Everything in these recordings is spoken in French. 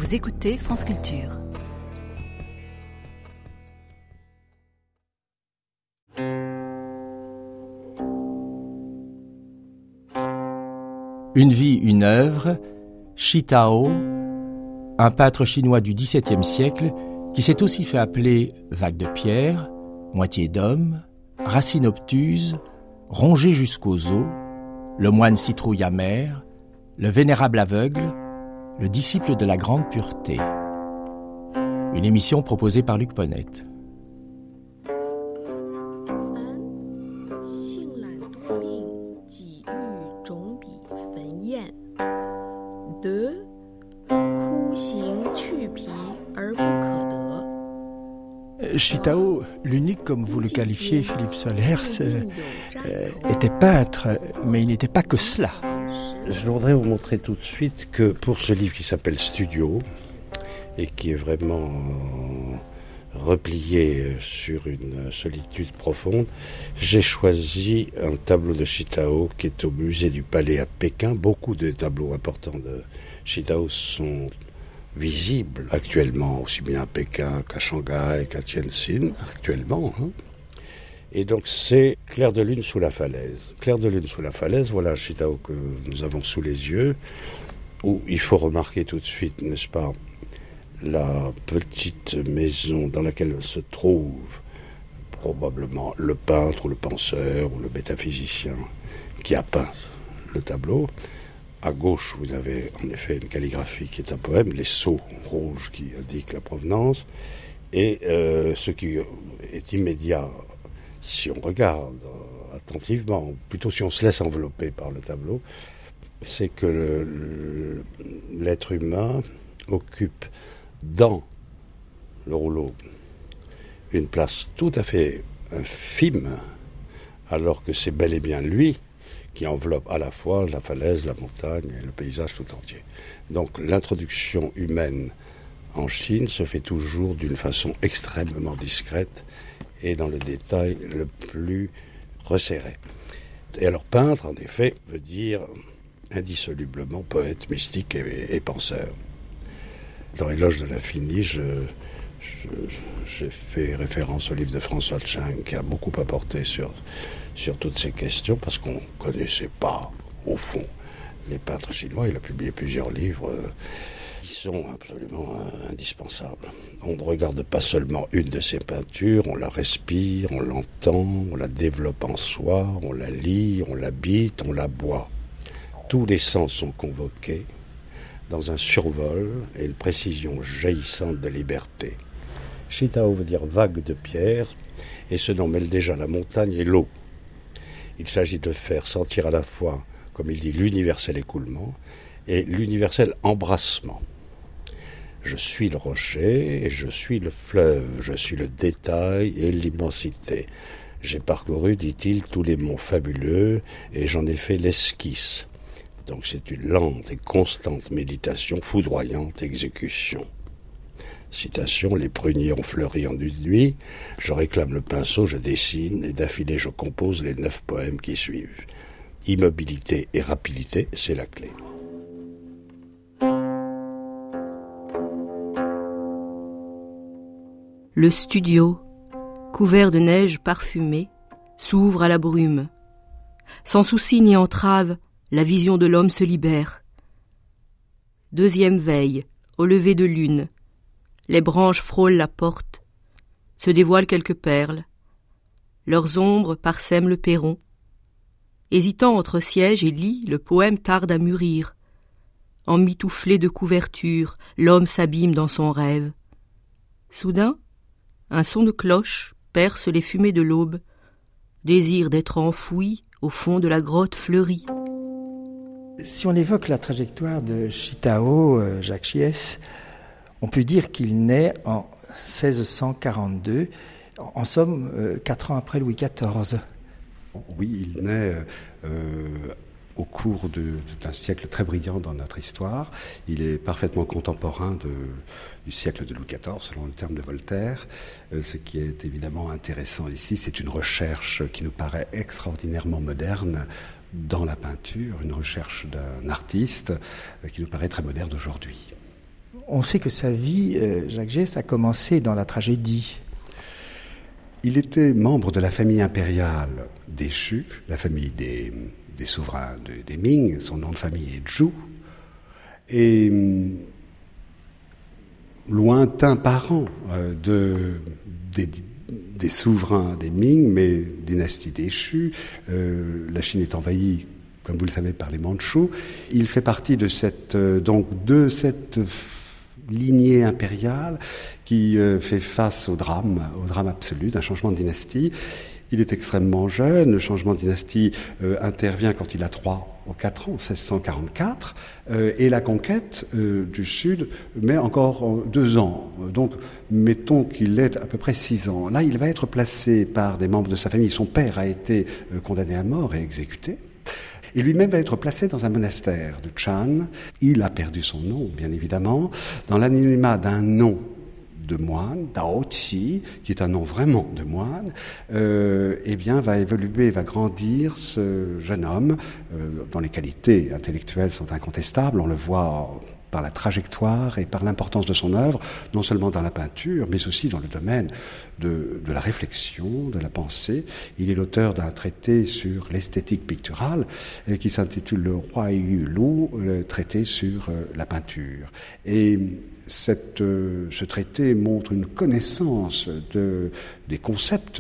Vous écoutez France Culture. Une vie, une œuvre, Shi Tao, un peintre chinois du XVIIe siècle qui s'est aussi fait appeler vague de pierre, moitié d'homme, racine obtuse, rongé jusqu'aux os, le moine citrouille amer, le vénérable aveugle, le disciple de la grande pureté. Une émission proposée par Luc Ponette. Shi Tao, l'unique, comme vous le qualifiez, Philippe Solers, était peintre, mais il n'était pas que cela. Je voudrais vous montrer tout de suite que pour ce livre qui s'appelle Studio, et qui est vraiment replié sur une solitude profonde, j'ai choisi un tableau de Shi Tao qui est au musée du Palais à Pékin. Beaucoup de tableaux importants de Shi Tao sont visibles actuellement, aussi bien à Pékin qu'à Shanghai, qu'à Tianjin, actuellement. Et donc c'est Clair de lune sous la falaise. Clair de lune sous la falaise, voilà Shi Tao que nous avons sous les yeux, où il faut remarquer tout de suite, n'est-ce pas, la petite maison dans laquelle se trouve probablement le peintre ou le penseur ou le métaphysicien qui a peint le tableau. À gauche, vous avez en effet une calligraphie qui est un poème, les sceaux rouges qui indiquent la provenance. Et ce qui est immédiat, si on regarde attentivement, plutôt si on se laisse envelopper par le tableau, c'est que l'être humain occupe dans le rouleau une place tout à fait infime, alors que c'est bel et bien lui qui enveloppe à la fois la falaise, la montagne et le paysage tout entier. Donc l'introduction humaine en Chine se fait toujours d'une façon extrêmement discrète et dans le détail le plus resserré. Et alors peintre, en effet, veut dire indissolublement poète, mystique et penseur. Dans Éloge de l'infini, j'ai fait référence au livre de François Chang qui a beaucoup apporté sur toutes ces questions parce qu'on ne connaissait pas, au fond, les peintres chinois. Il a publié plusieurs livres qui sont absolument indispensables. On ne regarde pas seulement une de ses peintures, on la respire, on l'entend, on la développe en soi, on la lit, on l'habite, on la boit. Tous les sens sont convoqués dans un survol et une précision jaillissante de liberté. Shi Tao veut dire vague de pierre, et ce nom mêle déjà la montagne et l'eau. Il s'agit de faire sentir à la fois, comme il dit, l'universel écoulement et l'universel embrassement. Je suis le rocher et je suis le fleuve, je suis le détail et l'immensité. J'ai parcouru, dit-il, tous les monts fabuleux et j'en ai fait l'esquisse. Donc c'est une lente et constante méditation, foudroyante exécution. Citation, les pruniers ont fleuri en une nuit, je réclame le pinceau, je dessine, et d'affilée je compose les 9 poèmes qui suivent. Immobilité et rapidité, c'est la clé. Le studio, couvert de neige parfumée, s'ouvre à la brume. Sans souci ni entrave, la vision de l'homme se libère. Deuxième veille, au lever de lune. Les branches frôlent la porte. Se dévoilent quelques perles. Leurs ombres parsèment le perron. Hésitant entre siège et lit, le poème tarde à mûrir. Emmitouflé de couverture, l'homme s'abîme dans son rêve. Soudain, un son de cloche perce les fumées de l'aube. Désir d'être enfoui au fond de la grotte fleurie. Si on évoque la trajectoire de Shi Tao, Jacques Chies, on peut dire qu'il naît en 1642, en somme 4 ans après Louis XIV. Oui, il naît au cours d'un siècle très brillant dans notre histoire. Il est parfaitement contemporain du siècle de Louis XIV, selon le terme de Voltaire. Ce qui est évidemment intéressant ici, c'est une recherche qui nous paraît extraordinairement moderne dans la peinture, une recherche d'un artiste qui nous paraît très moderne aujourd'hui. On sait que sa vie, Jacques Gies, a commencé dans la tragédie. Il était membre de la famille impériale des Shu, la famille des souverains des Ming. Son nom de famille est Zhu. Et lointain parent des souverains des Ming, mais dynastie des Shu. La Chine est envahie, comme vous le savez, par les Mandchous. Il fait partie de cette lignée impériale qui fait face au drame absolu d'un changement de dynastie. Il est extrêmement jeune, le changement de dynastie intervient quand il a 3 ou 4 ans, 1644, et la conquête du Sud met encore 2 ans. Donc, mettons qu'il ait à peu près 6 ans. Là, il va être placé par des membres de sa famille. Son père a été condamné à mort et exécuté. Et lui-même va être placé dans un monastère de Chan. Il a perdu son nom, bien évidemment, dans l'anonymat d'un nom de moine, Dao Qi, qui est un nom vraiment de moine, va évoluer, va grandir ce jeune homme, dont les qualités intellectuelles sont incontestables. On le voit par la trajectoire et par l'importance de son œuvre, non seulement dans la peinture, mais aussi dans le domaine de la réflexion, de la pensée. Il est l'auteur d'un traité sur l'esthétique picturale qui s'intitule Le Roi Yu Lu, le traité sur la peinture. Et ce traité montre une connaissance des concepts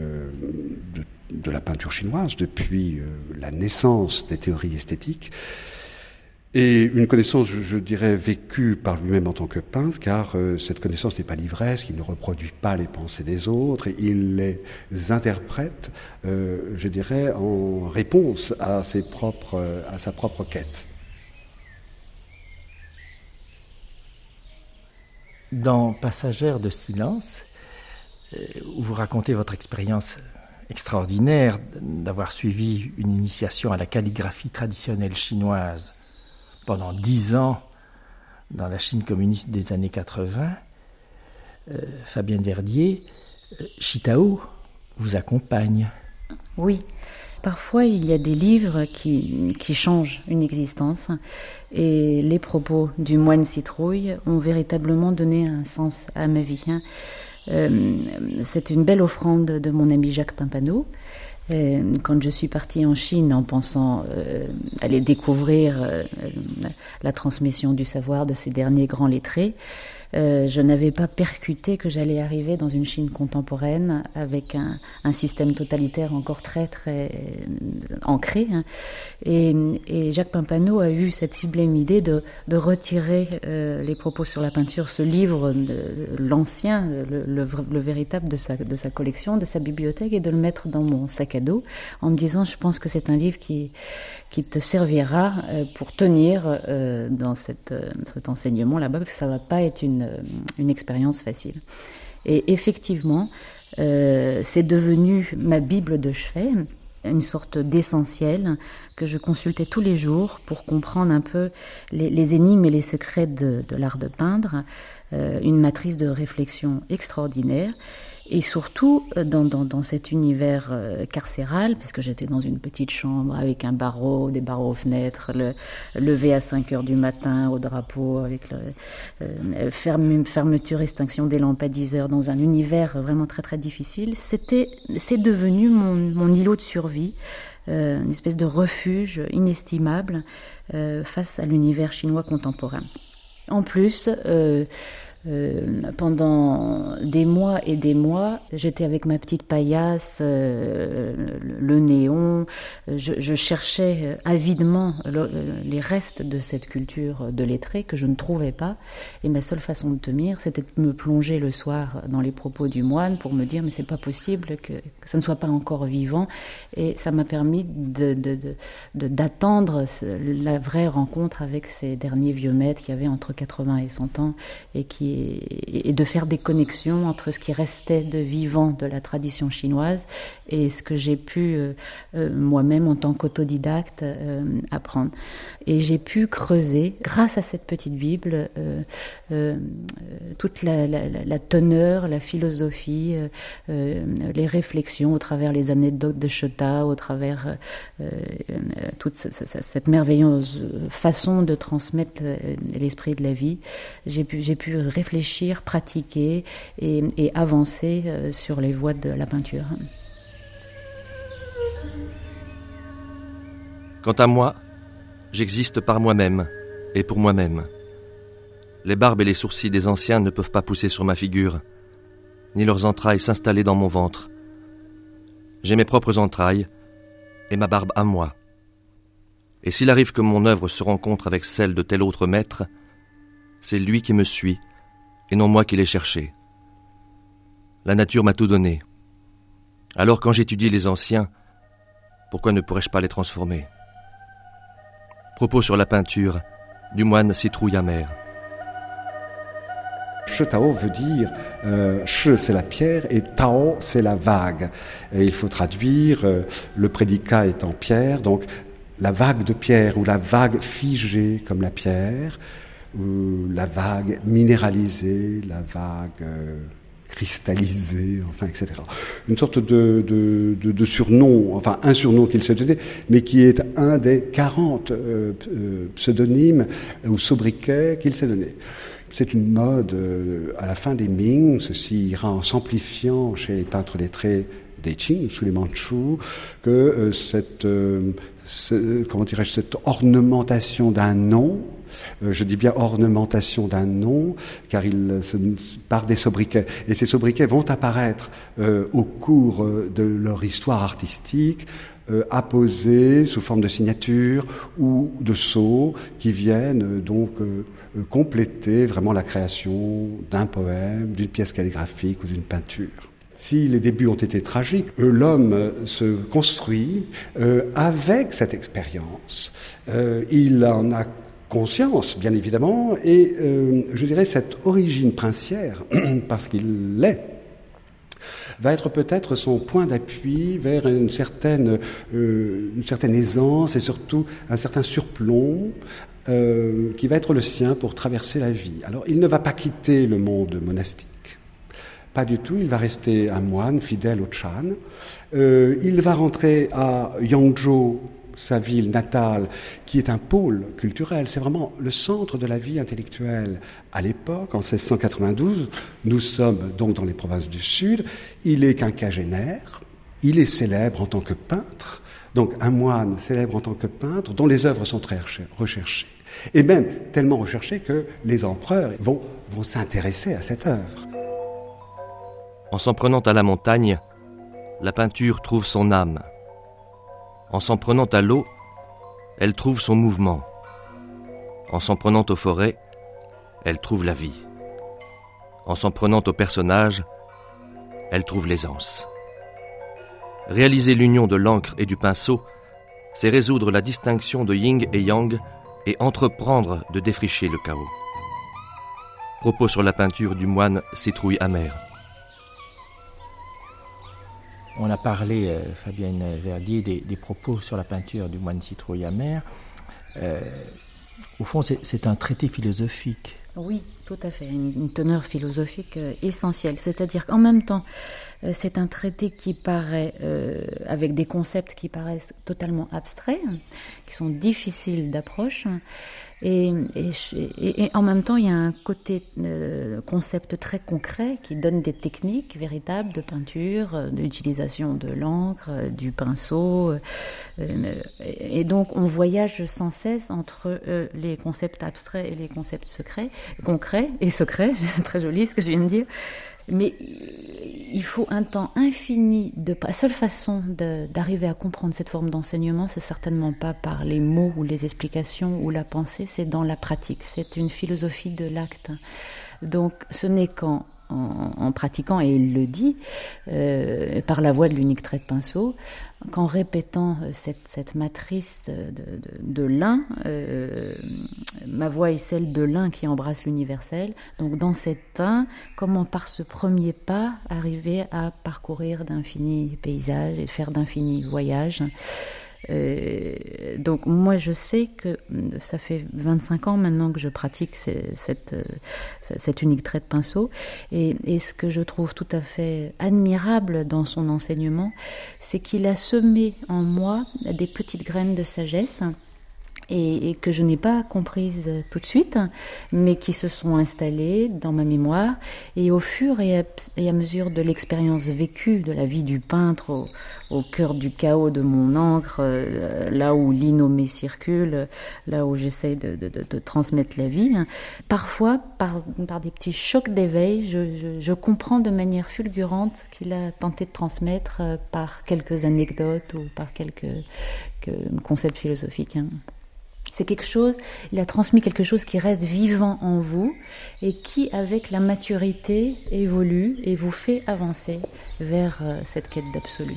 de la peinture chinoise depuis la naissance des théories esthétiques, et une connaissance, je dirais, vécue par lui-même en tant que peintre, car cette connaissance n'est pas l'ivresse, il ne reproduit pas les pensées des autres, il les interprète, je dirais, en réponse à sa propre quête. Dans Passagère de silence, où vous racontez votre expérience extraordinaire d'avoir suivi une initiation à la calligraphie traditionnelle chinoise pendant 10 ans dans la Chine communiste des années 80, Fabienne Verdier, Shitao vous accompagne. Oui. Parfois, il y a des livres qui changent une existence, et les propos du moine Citrouille ont véritablement donné un sens à ma vie. C'est une belle offrande de mon ami Jacques Pampano. Quand je suis partie en Chine en pensant aller découvrir la transmission du savoir de ces derniers grands lettrés, je n'avais pas percuté que j'allais arriver dans une Chine contemporaine avec un système totalitaire encore très très ancré. Et Jacques Pampano a eu cette sublime idée de retirer les propos sur la peinture, ce livre, l'ancien, le véritable de sa collection, de sa bibliothèque, et de le mettre dans mon sac à dos, en me disant, je pense que c'est un livre qui te servira pour tenir dans cet enseignement là-bas, parce que ça va pas être une expérience facile. Et effectivement, c'est devenu ma Bible de chevet, une sorte d'essentiel que je consultais tous les jours pour comprendre un peu les énigmes et les secrets de l'art de peindre, une matrice de réflexion extraordinaire. Et surtout, dans cet univers carcéral, puisque j'étais dans une petite chambre avec un barreau, des barreaux aux fenêtres, levé à 5 heures du matin au drapeau, avec fermeture, extinction des lampadaires, dans un univers vraiment très très difficile, c'est devenu mon îlot de survie, une espèce de refuge inestimable face à l'univers chinois contemporain. En plus, pendant des mois et des mois, j'étais avec ma petite paillasse, le néon, je cherchais avidement les restes de cette culture de lettré que je ne trouvais pas, et ma seule façon de tenir, c'était de me plonger le soir dans les propos du moine pour me dire mais c'est pas possible que ça ne soit pas encore vivant, et ça m'a permis d'attendre la vraie rencontre avec ces derniers vieux maîtres qui avaient entre 80 et 100 ans et qui et de faire des connexions entre ce qui restait de vivant de la tradition chinoise et ce que j'ai pu moi-même en tant qu'autodidacte apprendre. Et j'ai pu creuser, grâce à cette petite Bible, toute la teneur, la philosophie, les réflexions au travers les anecdotes de Chota, au travers toute cette merveilleuse façon de transmettre l'esprit de la vie. J'ai pu réfléchir, pratiquer et avancer sur les voies de la peinture. Quant à moi, j'existe par moi-même et pour moi-même. Les barbes et les sourcils des anciens ne peuvent pas pousser sur ma figure, ni leurs entrailles s'installer dans mon ventre. J'ai mes propres entrailles et ma barbe à moi. Et s'il arrive que mon œuvre se rencontre avec celle de tel autre maître, c'est lui qui me suit et non moi qui l'ai cherché. La nature m'a tout donné. Alors quand j'étudie les anciens, pourquoi ne pourrais-je pas les transformer ? Propos sur la peinture du moine Citrouille amère. Shi Tao veut dire Shi c'est la pierre et Tao c'est la vague. Et il faut traduire le prédicat étant pierre, donc la vague de pierre ou la vague figée comme la pierre, ou la vague minéralisée, la vague cristallisé, enfin, etc. Une sorte de surnom, enfin un surnom qu'il s'est donné, mais qui est un des 40 pseudonymes ou sobriquets qu'il s'est donné. C'est une mode à la fin des Ming, ceci ira en s'amplifiant chez les peintres lettrés des Qing, sous les Mandchous, que cette ornementation d'un nom, je dis bien ornementation d'un nom, car par des sobriquets. Et ces sobriquets vont apparaître au cours de leur histoire artistique, apposés sous forme de signature ou de sceaux qui viennent donc compléter vraiment la création d'un poème, d'une pièce calligraphique ou d'une peinture. Si les débuts ont été tragiques, l'homme se construit avec cette expérience. Il en a conscience, bien évidemment, et je dirais cette origine princière, parce qu'il l'est, va être peut-être son point d'appui vers une certaine aisance et surtout un certain surplomb qui va être le sien pour traverser la vie. Alors, il ne va pas quitter le monde monastique. Pas du tout, il va rester un moine fidèle au Chan. Il va rentrer à Yangzhou, sa ville natale, qui est un pôle culturel. C'est vraiment le centre de la vie intellectuelle à l'époque, en 1692. Nous sommes donc dans les provinces du Sud. Il est quinquagénaire. Il est célèbre en tant que peintre. Donc un moine célèbre en tant que peintre, dont les œuvres sont très recherchées. Et même tellement recherchées que les empereurs vont s'intéresser à cette œuvre. En s'en prenant à la montagne, la peinture trouve son âme. En s'en prenant à l'eau, elle trouve son mouvement. En s'en prenant aux forêts, elle trouve la vie. En s'en prenant aux personnages, elle trouve l'aisance. Réaliser l'union de l'encre et du pinceau, c'est résoudre la distinction de yin et yang et entreprendre de défricher le chaos. Propos sur la peinture du moine Citrouille amère. On a parlé, Fabienne Verdier, des propos sur la peinture du moine Citrouille amère. Au fond, c'est un traité philosophique. Oui, tout à fait, une teneur philosophique essentielle. C'est-à-dire qu'en même temps, c'est un traité qui paraît, avec des concepts qui paraissent totalement abstraits, qui sont difficiles d'approche, et en même temps, il y a un côté concept très concret qui donne des techniques véritables de peinture, d'utilisation de l'encre, du pinceau, et donc on voyage sans cesse entre les concepts abstraits et les concepts concrets et secrets, c'est très joli ce que je viens de dire. Mais il faut un temps infini. La seule façon d'arriver à comprendre cette forme d'enseignement, c'est certainement pas par les mots ou les explications ou la pensée, c'est dans la pratique. C'est une philosophie de l'acte. Donc ce n'est qu'en en pratiquant, et il le dit, par la voie de l'unique trait de pinceau, qu'en répétant cette matrice de l'un, ma voix est celle de l'un qui embrasse l'universel. Donc dans cet un, comment par ce premier pas arriver à parcourir d'infinis paysages et faire d'infinis voyages. Donc moi je sais que ça fait 25 ans maintenant que je pratique cet unique trait de pinceau, et ce que je trouve tout à fait admirable dans son enseignement, c'est qu'il a semé en moi des petites graines de sagesse et que je n'ai pas comprises tout de suite, mais qui se sont installées dans ma mémoire, et au fur et à mesure de l'expérience vécue de la vie du peintre au cœur du chaos de mon encre, là où l'innommé circule, là où j'essaie de transmettre la vie, parfois par des petits chocs d'éveil, je comprends de manière fulgurante qu'il a tenté de transmettre par quelques anecdotes ou par quelques concepts philosophiques. C'est quelque chose, il a transmis quelque chose qui reste vivant en vous et qui, avec la maturité, évolue et vous fait avancer vers cette quête d'absolu.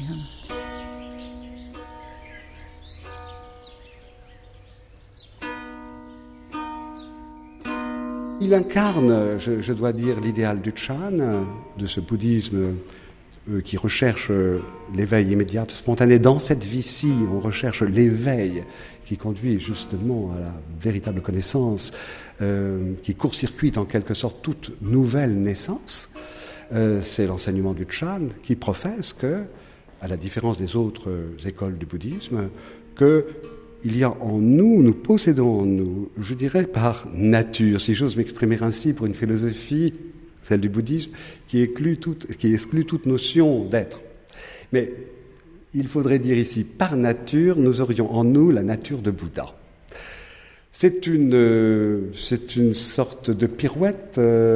Il incarne, je dois dire, l'idéal du Chan, de ce bouddhisme qui recherche l'éveil immédiat, spontané. Dans cette vie-ci, on recherche l'éveil qui conduit justement à la véritable connaissance, qui court-circuite en quelque sorte toute nouvelle naissance. C'est l'enseignement du Chan qui professe que, à la différence des autres écoles du bouddhisme, qu'il y a en nous, nous possédons en nous, je dirais par nature, si j'ose m'exprimer ainsi pour une philosophie, celle du bouddhisme, qui exclut toute notion d'être. Mais il faudrait dire ici, par nature, nous aurions en nous la nature de Bouddha. C'est une sorte de pirouette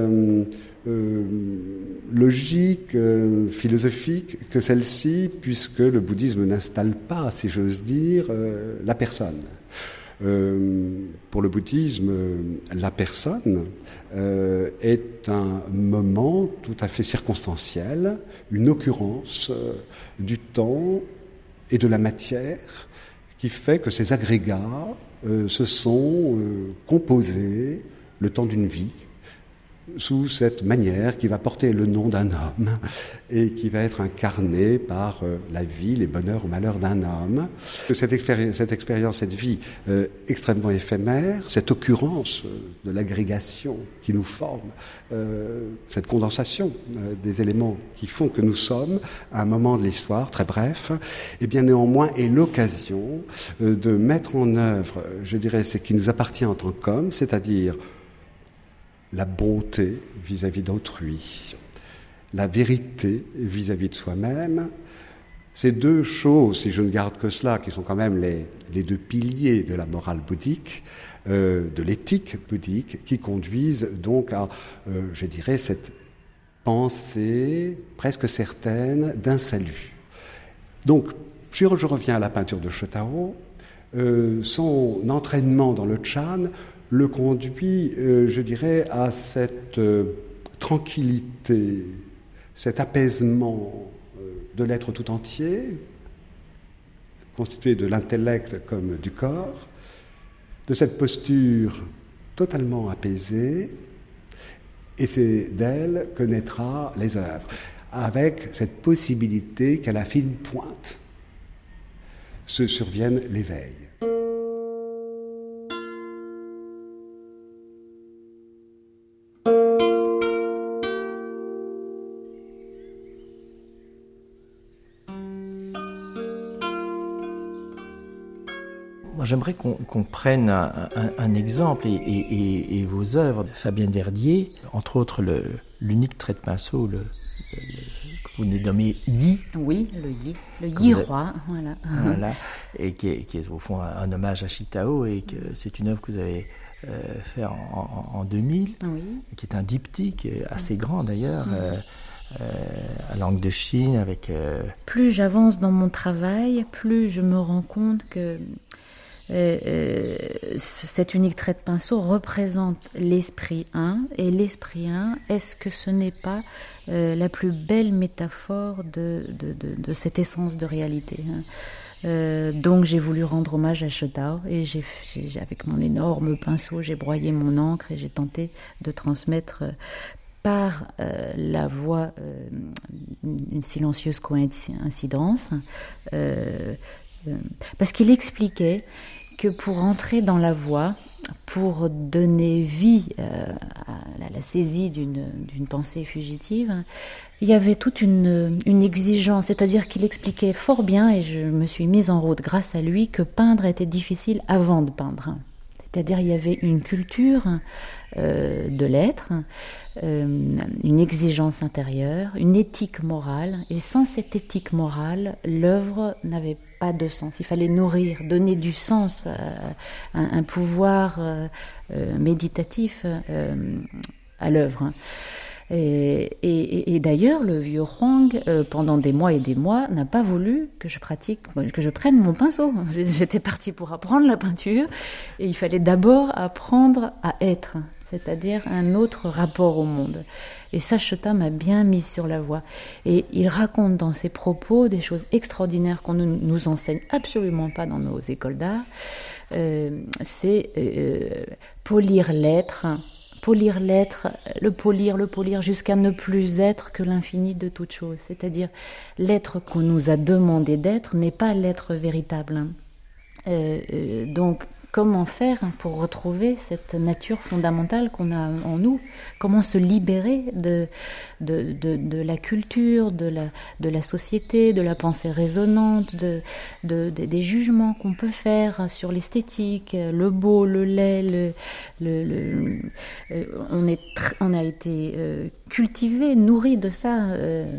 logique, philosophique, que celle-ci, puisque le bouddhisme n'installe pas, si j'ose dire, la personne. Pour le bouddhisme, la personne est un moment tout à fait circonstanciel, une occurrence du temps et de la matière qui fait que ces agrégats se sont composés le temps d'une vie sous cette manière qui va porter le nom d'un homme et qui va être incarné par la vie, les bonheurs ou malheurs d'un homme. Cette expérience, cette vie extrêmement éphémère, cette occurrence de l'agrégation qui nous forme, cette condensation des éléments qui font que nous sommes à un moment de l'histoire, très bref, et bien néanmoins est l'occasion de mettre en œuvre, je dirais, ce qui nous appartient en tant qu'hommes, c'est-à-dire la bonté vis-à-vis d'autrui, la vérité vis-à-vis de soi-même. Ces deux choses, si je ne garde que cela, qui sont quand même les deux piliers de la morale bouddhique, de l'éthique bouddhique, qui conduisent donc à, je dirais, cette pensée presque certaine d'un salut. Donc, je reviens à la peinture de Shotaro. Son entraînement dans le Chan le conduit, je dirais, à cette tranquillité, cet apaisement de l'être tout entier, constitué de l'intellect comme du corps, de cette posture totalement apaisée, et c'est d'elle que naîtra les œuvres, avec cette possibilité qu'à la fine pointe se survienne l'éveil. J'aimerais qu'on prenne un exemple et vos œuvres de Fabienne Verdier, entre autres l'unique trait de pinceau, que vous nommez Yi. Oui, le Yi roi, voilà. Voilà, et qui est au fond un hommage à Shitao, et que c'est une œuvre que vous avez fait en 2000, oui. Qui est un diptyque assez grand d'ailleurs. À langue de Chine, avec... Plus j'avance dans mon travail, plus je me rends compte que Cet unique trait de pinceau représente l'esprit un, et l'esprit un, est-ce que ce n'est pas la plus belle métaphore de cette essence de réalité, hein? Donc j'ai voulu rendre hommage à Shotao, et j'ai avec mon énorme pinceau, j'ai broyé mon encre et j'ai tenté de transmettre par la voix une silencieuse coïncidence, parce qu'il expliquait que pour entrer dans la voix, pour donner vie à la saisie d'une pensée fugitive, il y avait toute une exigence, c'est-à-dire qu'il expliquait fort bien, et je me suis mise en route grâce à lui, que peindre était difficile avant de peindre. C'est-à-dire il y avait une culture de l'être, une exigence intérieure, une éthique morale, et sans cette éthique morale, l'œuvre n'avait pas de sens. Il fallait nourrir, donner du sens, un pouvoir méditatif à l'œuvre. Et d'ailleurs, le vieux Huang, pendant des mois et des mois, n'a pas voulu que je prenne mon pinceau. J'étais partie pour apprendre la peinture, et il fallait d'abord apprendre à être, c'est-à-dire un autre rapport au monde. Et ça, Shota m'a bien mise sur la voie. Et il raconte dans ses propos des choses extraordinaires qu'on ne nous enseigne absolument pas dans nos écoles d'art. C'est polir l'être. Polir l'être, le polir jusqu'à ne plus être que l'infini de toute chose. C'est-à-dire, l'être qu'on nous a demandé d'être n'est pas l'être véritable. Donc, comment faire pour retrouver cette nature fondamentale qu'on a en nous? Comment se libérer de la culture, de la société, de la pensée résonante, des jugements qu'on peut faire sur l'esthétique, le beau, le laid, on a été cultivé, nourri de ça,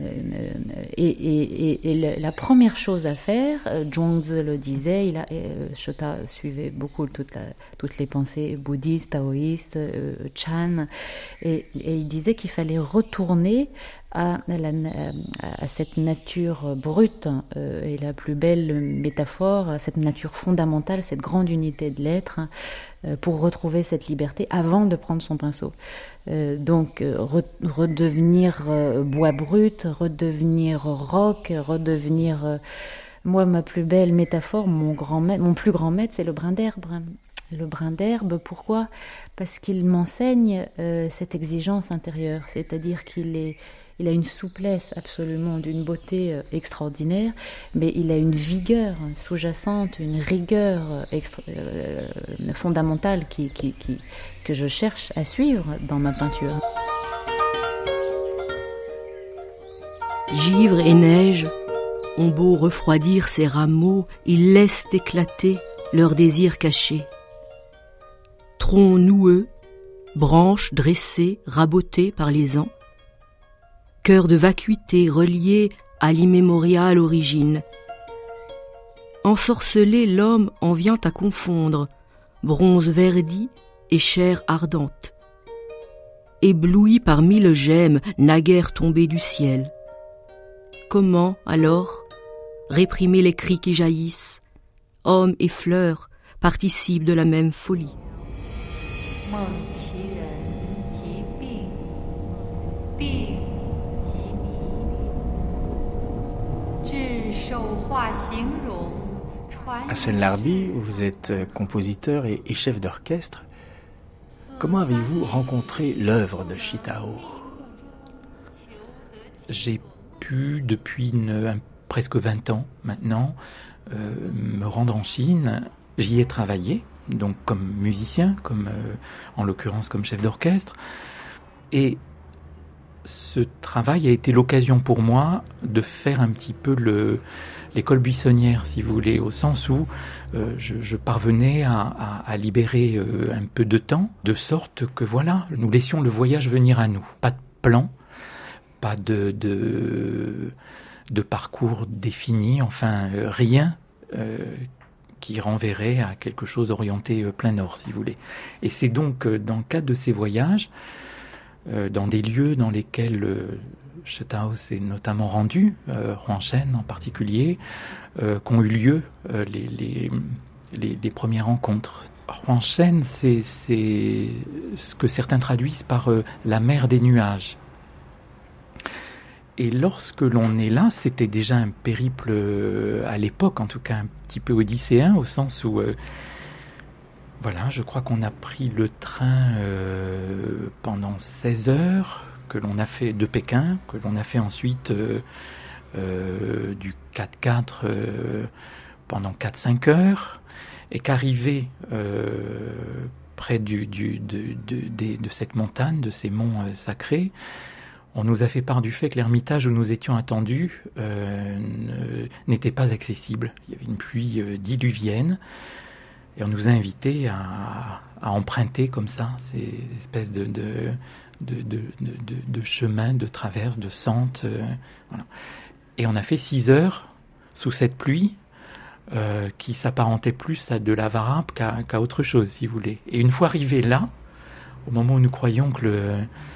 et la première chose à faire, Zhuangzi le disait, Shota suivait beaucoup toutes les pensées bouddhistes, taoïstes, Chan, et il disait qu'il fallait retourner à cette nature brute, et la plus belle métaphore, à cette nature fondamentale, cette grande unité de l'être, pour retrouver cette liberté avant de prendre son pinceau. Donc redevenir bois brut, redevenir roc, redevenir... Moi, ma plus belle métaphore, mon plus grand maître, c'est le brin d'herbe. Le brin d'herbe, pourquoi ? Parce qu'il m'enseigne cette exigence intérieure, c'est-à-dire qu'il a une souplesse absolument d'une beauté extraordinaire, mais il a une vigueur sous-jacente, une rigueur fondamentale que je cherche à suivre dans ma peinture. Givre et neige ont beau refroidir ces rameaux, ils laissent éclater leurs désirs cachés. Troncs noueux, branches dressées, rabotées par les ans, cœur de vacuité relié à l'immémoriale origine. Ensorcelé, l'homme en vient à confondre bronze verdi et chair ardente. Ébloui par mille gemmes naguère tombées du ciel. Comment, alors, réprimer les cris qui jaillissent? Hommes et fleurs participent de la même folie. Hassan Larbi, vous êtes compositeur et chef d'orchestre. Comment avez-vous rencontré l'œuvre de Shitao ? J'ai pu, depuis presque 20 ans maintenant, me rendre en Chine. J'y ai travaillé, donc comme musicien, en l'occurrence comme chef d'orchestre. Et ce travail a été l'occasion pour moi de faire un petit peu l'école buissonnière, si vous voulez, au sens où je parvenais à libérer un peu de temps, de sorte que voilà, nous laissions le voyage venir à nous. Pas de plan, pas de parcours défini, enfin rien qui renverrait à quelque chose orienté plein nord, si vous voulez. Et c'est donc dans le cadre de ces voyages, dans des lieux dans lesquels Shotao s'est notamment rendu, Huangshen en particulier, qu'ont eu lieu les premières rencontres. Huangshan, c'est ce que certains traduisent par la mer des nuages. Et lorsque l'on est là, c'était déjà un périple, à l'époque en tout cas, un petit peu odysséen, au sens où, je crois qu'on a pris le train pendant 16 heures, que l'on a fait de Pékin, que l'on a fait ensuite du 4x4 pendant 4-5 heures, et qu'arrivé près de cette montagne, de ces monts sacrés, on nous a fait part du fait que l'ermitage où nous étions attendus n'était pas accessible. Il y avait une pluie diluvienne et on nous a invités à emprunter comme ça ces espèces de chemins, de traverses, de sentes. Voilà. Et on a fait 6 heures sous cette pluie qui s'apparentait plus à de la varap qu'à autre chose, si vous voulez. Et une fois arrivés là, au moment où nous croyions que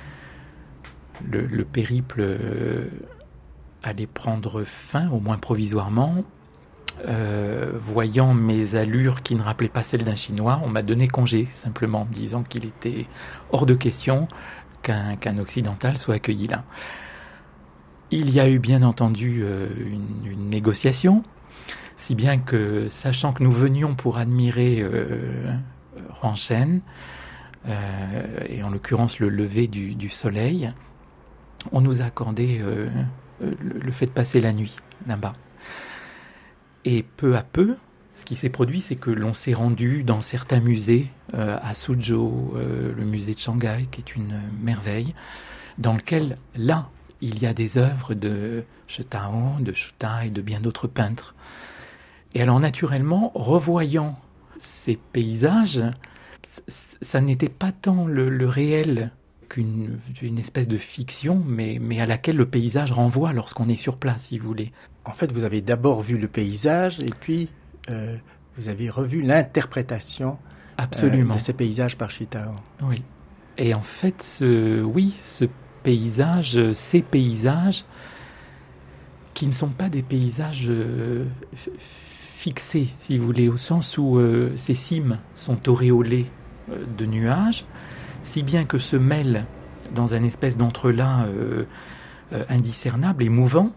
le périple allait prendre fin, au moins provisoirement, voyant mes allures qui ne rappelaient pas celles d'un Chinois, on m'a donné congé, simplement, disant qu'il était hors de question qu'un occidental soit accueilli là. Il y a eu bien entendu une négociation, si bien que, sachant que nous venions pour admirer Huangshan, et en l'occurrence le lever du soleil, on nous a accordé le fait de passer la nuit là-bas. Et peu à peu, ce qui s'est produit, c'est que l'on s'est rendu dans certains musées, à Suzhou, le musée de Shanghai, qui est une merveille, dans lequel, là, il y a des œuvres de Shitao, de Shuta et de bien d'autres peintres. Et alors, naturellement, revoyant ces paysages, ça n'était pas tant le réel qu'une espèce de fiction, mais à laquelle le paysage renvoie lorsqu'on est sur place, si vous voulez. En fait, vous avez d'abord vu le paysage et puis vous avez revu l'interprétation de ces paysages par Shitao. Oui. Et en fait, ces paysages qui ne sont pas des paysages fixés, si vous voulez, au sens où ces cimes sont auréolées de nuages, si bien que se mêlent dans un espèce d'entrelac indiscernable et mouvant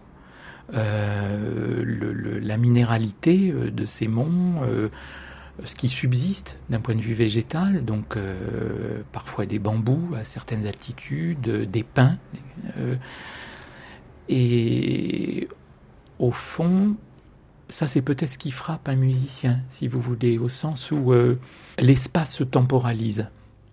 la minéralité de ces monts, ce qui subsiste d'un point de vue végétal, donc parfois des bambous à certaines altitudes, des pins, et au fond, ça c'est peut-être ce qui frappe un musicien, si vous voulez, au sens où l'espace se temporalise.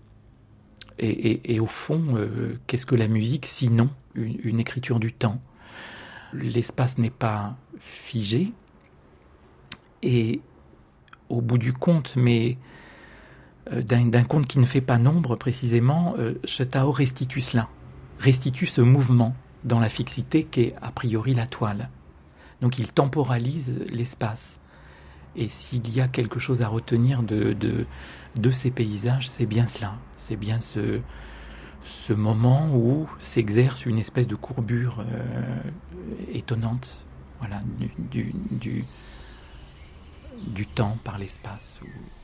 Et au fond, qu'est-ce que la musique sinon une écriture du temps? L'espace n'est pas figé, et au bout du compte, mais d'un compte qui ne fait pas nombre précisément, Shitao restitue cela, restitue ce mouvement dans la fixité qu'est a priori la toile. Donc il temporalise l'espace. Et s'il y a quelque chose à retenir de ces paysages, c'est bien cela. C'est bien ce moment où s'exerce une espèce de courbure étonnante, voilà, du temps par l'espace.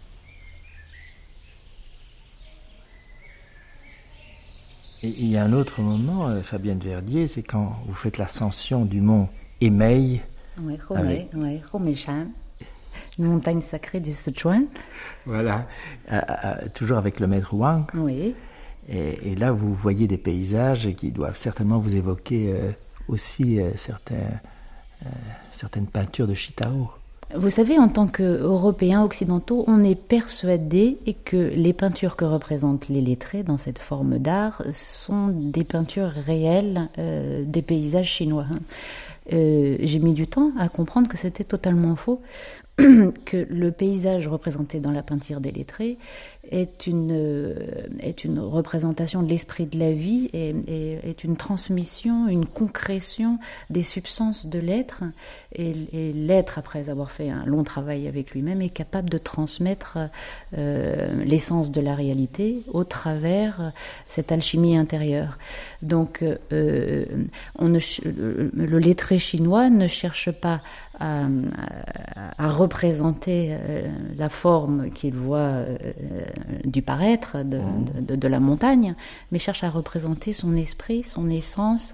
Et il y a un autre moment, Fabienne Verdier, c'est quand vous faites l'ascension du mont Emei. Oui, Romeshan, une montagne sacrée du Sichuan. Voilà, toujours avec le maître Wang. Oui. Et là, vous voyez des paysages qui doivent certainement vous évoquer aussi certaines peintures de Shitao. Vous savez, en tant qu'Européens occidentaux, on est persuadés que les peintures que représentent les lettrés dans cette forme d'art sont des peintures réelles des paysages chinois. J'ai mis du temps à comprendre que c'était totalement faux, que le paysage représenté dans la peinture des lettrés est une représentation de l'esprit de la vie et est une transmission, une concrétion des substances de l'être. Et l'être, après avoir fait un long travail avec lui-même, est capable de transmettre l'essence de la réalité au travers cette alchimie intérieure. Donc, le lettré chinois ne cherche pas représenter la forme qu'il voit du paraître de la montagne, mais cherche à représenter son esprit, son essence,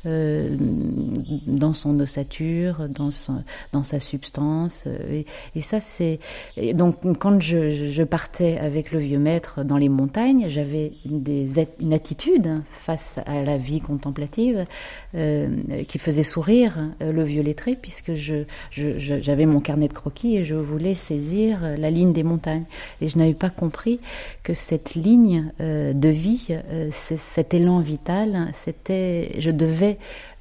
dans son ossature, dans sa substance. Et ça, c'est... Et donc, quand je partais avec le vieux maître dans les montagnes, j'avais une attitude face à la vie contemplative qui faisait sourire le vieux lettré, puisque j'avais mon carnet de croquis et je voulais saisir la ligne des montagnes. Et je n'avais pas compris que cette ligne de vie, cet élan vital, je devais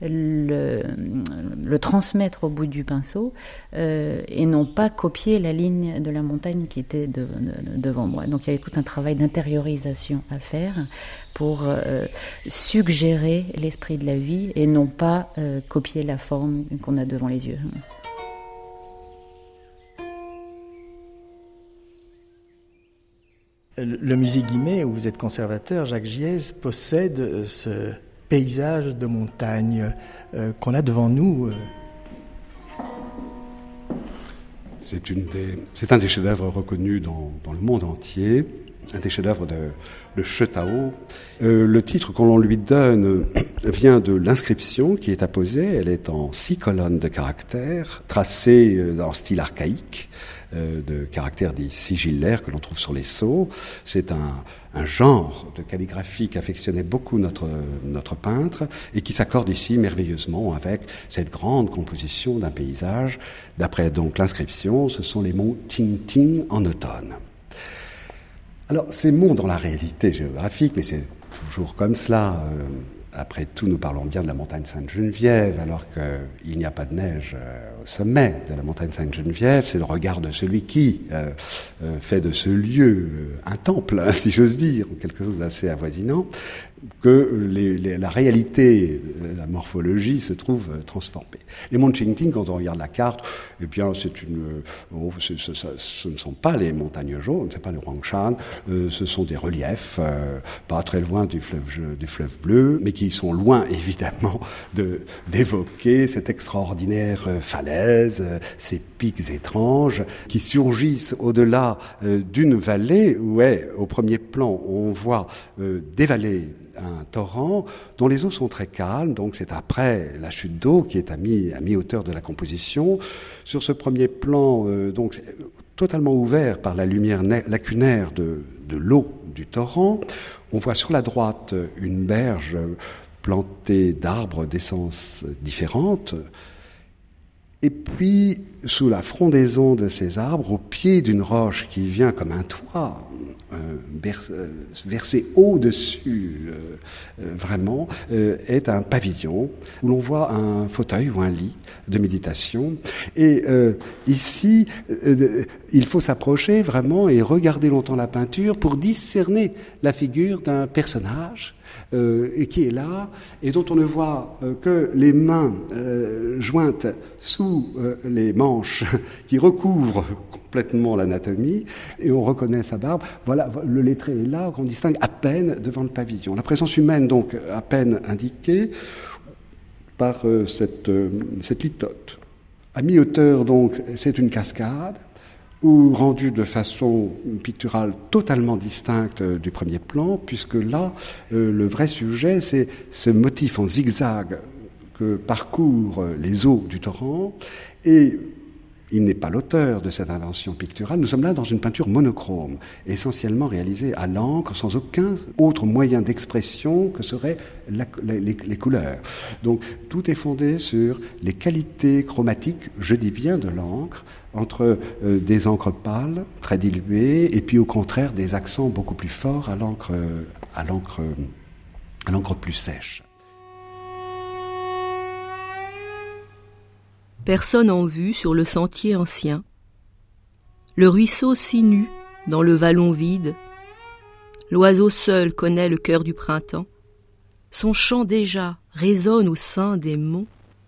le transmettre au bout du pinceau et non pas copier la ligne de la montagne qui était devant moi. Donc il y avait tout un travail d'intériorisation à faire pour suggérer l'esprit de la vie et non pas copier la forme qu'on a devant les yeux. Le musée Guimet, où vous êtes conservateur, Jacques Giez, possède ce paysage de montagne qu'on a devant nous. C'est un des chefs-d'œuvre reconnus dans le monde entier, un des chefs-d'œuvre de Chetao. Le titre qu'on lui donne vient de l'inscription qui est apposée. Elle est en 6 colonnes de caractères, tracées en style archaïque, de caractères dits sigillaires que l'on trouve sur les sceaux. C'est un genre de calligraphie qu'affectionnait beaucoup notre peintre et qui s'accorde ici merveilleusement avec cette grande composition d'un paysage. D'après donc l'inscription, ce sont les monts Ting-Ting en automne. Alors, ces monts dans la réalité géographique, mais c'est toujours comme cela. Après tout, nous parlons bien de la montagne Sainte-Geneviève, alors qu'il n'y a pas de neige au sommet de la montagne Sainte-Geneviève. C'est le regard de celui qui fait de ce lieu un temple, si j'ose dire, ou quelque chose d'assez avoisinant, que la réalité, la morphologie se trouve transformée. Les monts Ting-Ting, quand on regarde la carte, eh bien, ce ne sont pas les montagnes jaunes, c'est pas le Huangshan, ce sont des reliefs pas très loin du fleuve bleu, mais qui sont loin, évidemment, d'évoquer cette extraordinaire falaise, ces pics étranges qui surgissent au-delà d'une vallée où au premier plan, on voit dévaler un torrent dont les eaux sont très calmes, donc c'est après la chute d'eau qui est à mi-hauteur de la composition. Sur ce premier plan, donc totalement ouvert par la lumière lacunaire de l'eau du torrent, on voit sur la droite une berge plantée d'arbres d'essences différentes. Et puis, sous la frondaison de ces arbres, au pied d'une roche qui vient comme un toit, versé au-dessus, vraiment, est un pavillon où l'on voit un fauteuil ou un lit de méditation. Et ici, il faut s'approcher vraiment et regarder longtemps la peinture pour discerner la figure d'un personnage qui est là et dont on ne voit que les mains jointes sous les manches qui recouvrent complètement l'anatomie et on reconnaît sa barbe. Voilà, le lettré est là, qu'on distingue à peine devant le pavillon. La présence humaine, donc, à peine indiquée par cette litote. À mi-hauteur, donc, c'est une cascade ou rendue de façon picturale totalement distincte du premier plan, puisque là, le vrai sujet, c'est ce motif en zigzag que parcourent les eaux du torrent, et il n'est pas l'auteur de cette invention picturale. Nous sommes là dans une peinture monochrome, essentiellement réalisée à l'encre, sans aucun autre moyen d'expression que seraient les couleurs. Donc tout est fondé sur les qualités chromatiques, je dis bien de l'encre, entre des encres pâles, très diluées, et puis au contraire des accents beaucoup plus forts à l'encre plus sèche. Personne en vue sur le sentier ancien. Le ruisseau sinue dans le vallon vide. L'oiseau seul connaît le cœur du printemps. Son chant déjà résonne au sein des monts.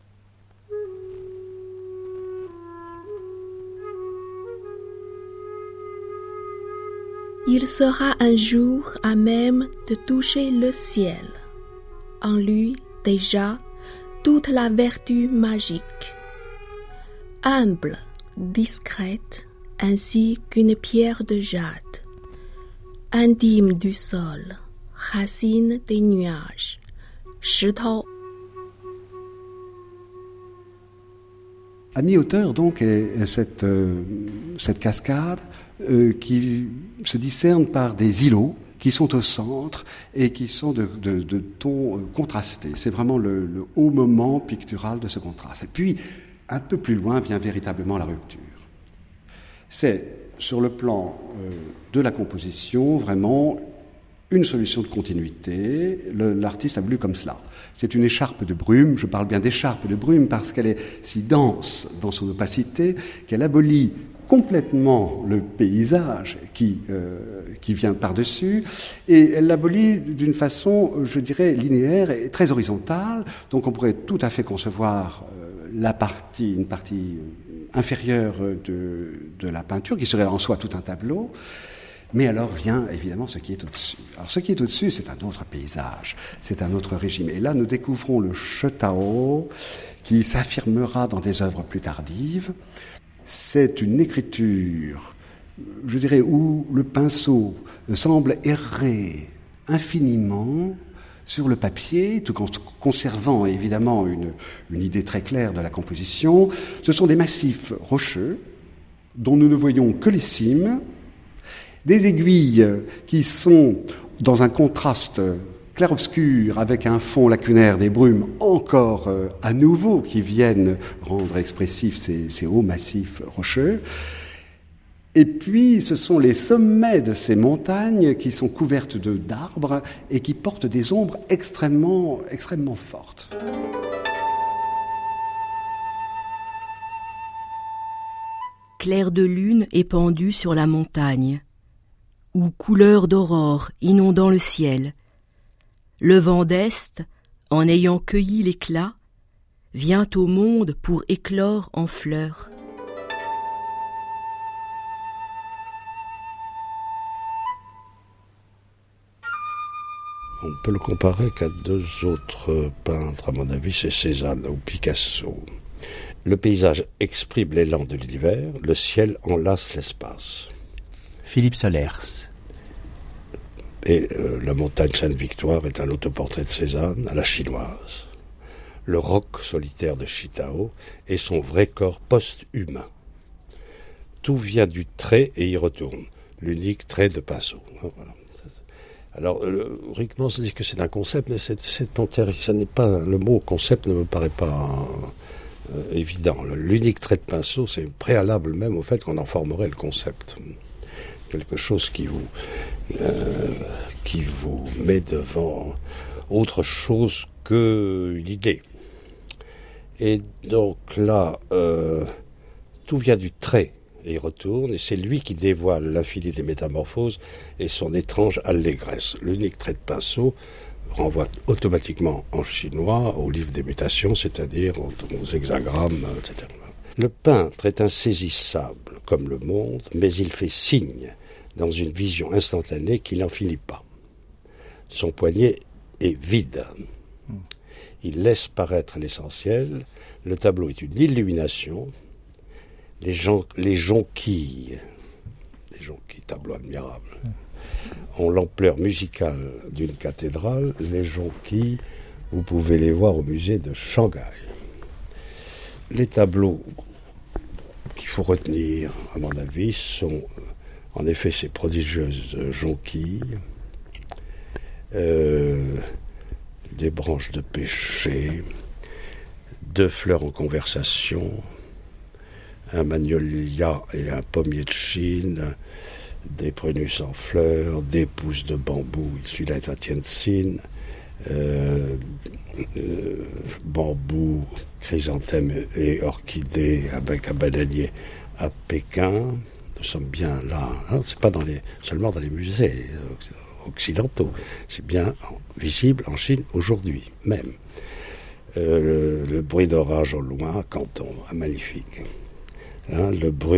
Il sera un jour à même de toucher le ciel. En lui, déjà, toute la vertu magique. humble, discrète, ainsi qu'une pierre de jade, intime du sol, racine des nuages, 石头. À mi-hauteur, donc, est cette cascade qui se discerne par des îlots qui sont au centre et qui sont de tons contrastés. C'est vraiment le haut moment pictural de ce contraste. Et puis, un peu plus loin, vient véritablement la rupture. C'est, sur le plan de la composition, vraiment une solution de continuité. L'artiste a voulu comme cela. C'est une écharpe de brume, je parle bien d'écharpe de brume parce qu'elle est si dense dans son opacité qu'elle abolit complètement le paysage qui vient par-dessus, et elle l'abolit d'une façon, je dirais, linéaire et très horizontale. Donc on pourrait tout à fait concevoir une partie inférieure de la peinture, qui serait en soi tout un tableau. Mais alors vient évidemment ce qui est au-dessus. Alors ce qui est au-dessus, c'est un autre paysage, c'est un autre régime. Et là, nous découvrons le Shitao qui s'affirmera dans des œuvres plus tardives. C'est une écriture, je dirais, où le pinceau semble errer infiniment sur le papier, tout en conservant évidemment une idée très claire de la composition. Ce sont des massifs rocheux dont nous ne voyons que les cimes, des aiguilles qui sont dans un contraste clair-obscur avec un fond lacunaire des brumes encore à nouveau qui viennent rendre expressifs ces hauts massifs rocheux. Et puis ce sont les sommets de ces montagnes qui sont couvertes d'arbres et qui portent des ombres extrêmement, extrêmement fortes. Clair de lune épandu sur la montagne, ou couleur d'aurore inondant le ciel. Le vent d'Est, en ayant cueilli l'éclat, vient au monde pour éclore en fleurs. On peut le comparer qu'à deux autres peintres, à mon avis, c'est Cézanne ou Picasso. Le paysage exprime l'élan de l'univers, le ciel enlace l'espace. Philippe Solers. Et la montagne Sainte-Victoire est un autoportrait de Cézanne à la chinoise. Le roc solitaire de Shitao est son vrai corps post-humain. Tout vient du trait et y retourne, l'unique trait de pinceau. Voilà. Alors, Rickmans dit que c'est un concept, mais ça n'est pas, le mot concept ne me paraît pas évident. L'unique trait de pinceau, c'est préalable même au fait qu'on en formerait le concept. Quelque chose qui vous met devant autre chose qu'une idée. Et donc là, tout vient du trait et il retourne, et c'est lui qui dévoile l'infini des métamorphoses et son étrange allégresse. L'unique trait de pinceau renvoie automatiquement en chinois au livre des mutations, c'est-à-dire aux hexagrammes, etc. Le peintre est insaisissable comme le monde, mais il fait signe dans une vision instantanée qui n'en finit pas. Son poignet est vide. Il laisse paraître l'essentiel. Le tableau est une illumination. Les jonquilles, tableau admirable, ont l'ampleur musicale d'une cathédrale. Les jonquilles, vous pouvez les voir au musée de Shanghai. Les tableaux qu'il faut retenir, à mon avis, sont en effet ces prodigieuses jonquilles, des branches de pêcher, deux fleurs en conversation, un magnolia et un pommier de Chine, des prunus en fleurs, des pousses de bambou, celui-là est à Tianjin, bambou, chrysanthème et orchidées avec un bananier à Pékin. Nous sommes bien là, hein, c'est pas seulement dans les musées occidentaux, c'est bien visible en Chine aujourd'hui même. Le bruit d'orage au loin à Canton, magnifique. Hein,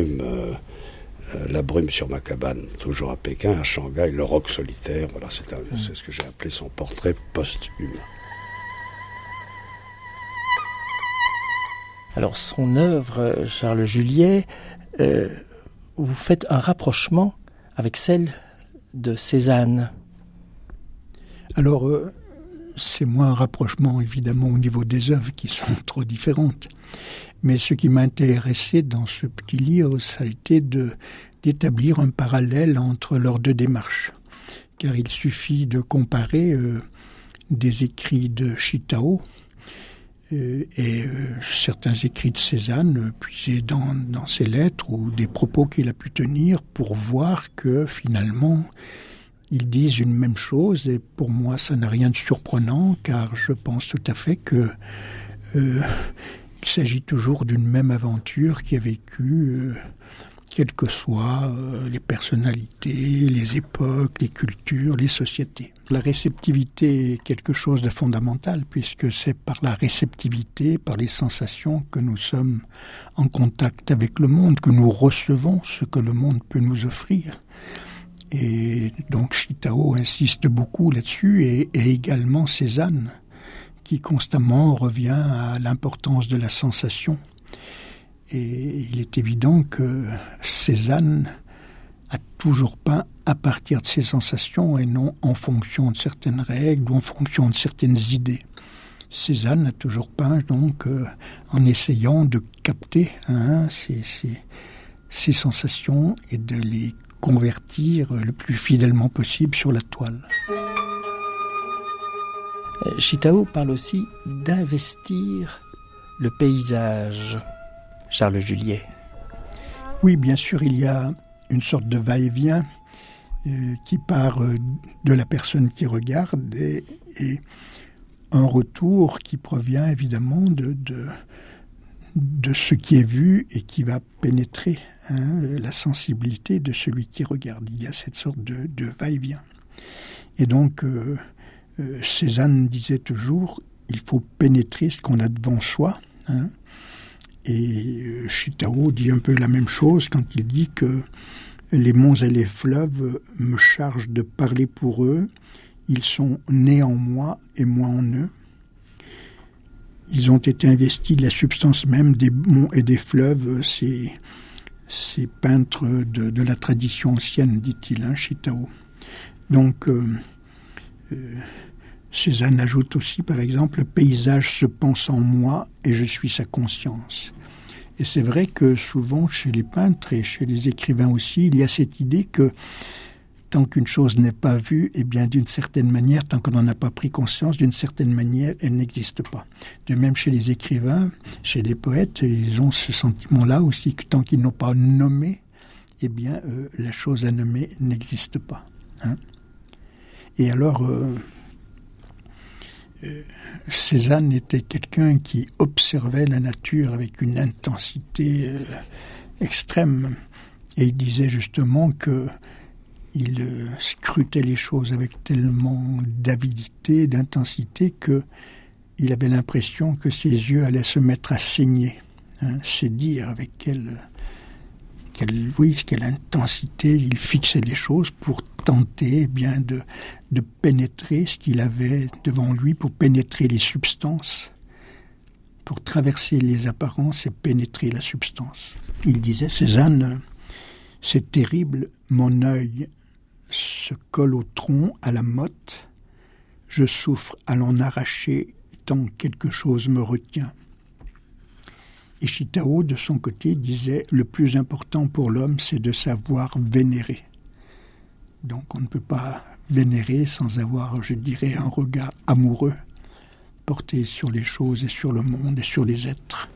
la brume sur ma cabane, toujours à Pékin, à Shanghai, le roc solitaire, voilà, c'est ce que j'ai appelé son portrait post-humain. Alors son œuvre, Charles Juliet, vous faites un rapprochement avec celle de Cézanne. Alors, c'est moins un rapprochement évidemment au niveau des œuvres qui sont trop différentes. Mais ce qui m'a intéressé dans ce petit livre, ça a été d'établir un parallèle entre leurs deux démarches. Car il suffit de comparer des écrits de Chitao et certains écrits de Cézanne puisés dans ses lettres ou des propos qu'il a pu tenir pour voir que finalement ils disent une même chose. Et pour moi ça n'a rien de surprenant car je pense tout à fait que il s'agit toujours d'une même aventure qui a vécu quelles que soient les personnalités, les époques, les cultures, les sociétés. La réceptivité est quelque chose de fondamental puisque c'est par la réceptivité, par les sensations que nous sommes en contact avec le monde, que nous recevons ce que le monde peut nous offrir. Et donc Chitao insiste beaucoup là-dessus et également Cézanne qui constamment revient à l'importance de la sensation. Et il est évident que Cézanne a toujours peint à partir de ses sensations et non en fonction de certaines règles ou en fonction de certaines idées. Cézanne a toujours peint donc en essayant de capter ces sensations et de les convertir le plus fidèlement possible sur la toile. Chitao parle aussi d'investir le paysage. Charles Juliet. Oui, bien sûr, il y a une sorte de va-et-vient qui part de la personne qui regarde et un retour qui provient évidemment de ce qui est vu et qui va pénétrer la sensibilité de celui qui regarde. Il y a cette sorte de va-et-vient. Et donc, Cézanne disait toujours, il faut pénétrer ce qu'on a devant soi, Et Chitao dit un peu la même chose quand il dit que les monts et les fleuves me chargent de parler pour eux. Ils sont nés en moi et moi en eux. Ils ont été investis de la substance même des monts et des fleuves, ces peintres de la tradition ancienne, dit-il, Chitao. Donc, Cézanne ajoute aussi, par exemple, « Le paysage se pense en moi et je suis sa conscience ». Et c'est vrai que souvent, chez les peintres et chez les écrivains aussi, il y a cette idée que tant qu'une chose n'est pas vue, eh bien, d'une certaine manière, tant qu'on n'en a pas pris conscience, d'une certaine manière, elle n'existe pas. De même chez les écrivains, chez les poètes, ils ont ce sentiment-là aussi, que tant qu'ils n'ont pas nommé, eh bien, la chose à nommer n'existe pas. Et alors... Cézanne était quelqu'un qui observait la nature avec une intensité extrême. Et il disait justement qu'il scrutait les choses avec tellement d'avidité, d'intensité, qu'il avait l'impression que ses yeux allaient se mettre à saigner. C'est dire avec quelle intensité il fixait les choses pour tenter bien de pénétrer ce qu'il avait devant lui, pour pénétrer les substances, pour traverser les apparences et pénétrer la substance. Il disait, Cézanne, c'est terrible, mon œil se colle au tronc, à la motte, je souffre à l'en arracher tant quelque chose me retient. Et Chitao, de son côté, disait « Le plus important pour l'homme, c'est de savoir vénérer ». Donc on ne peut pas vénérer sans avoir, je dirais, un regard amoureux porté sur les choses et sur le monde et sur les êtres.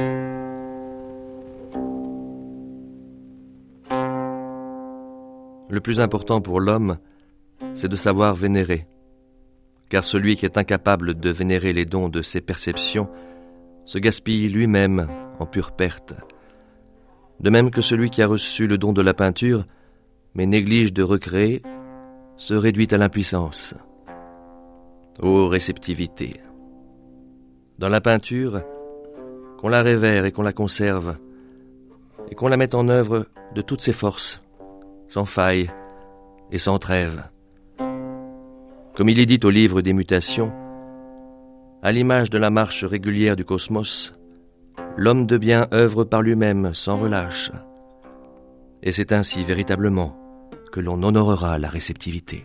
Le plus important pour l'homme, c'est de savoir vénérer. Car celui qui est incapable de vénérer les dons de ses perceptions se gaspille lui-même en pure perte. De même que celui qui a reçu le don de la peinture, mais néglige de recréer, se réduit à l'impuissance. Ô réceptivité! Dans la peinture, qu'on la révère et qu'on la conserve, et qu'on la mette en œuvre de toutes ses forces, sans faille et sans trêve. Comme il est dit au livre des Mutations, à l'image de la marche régulière du cosmos, L'homme de bien œuvre par lui-même sans relâche. Et c'est ainsi véritablement que l'on honorera la réceptivité.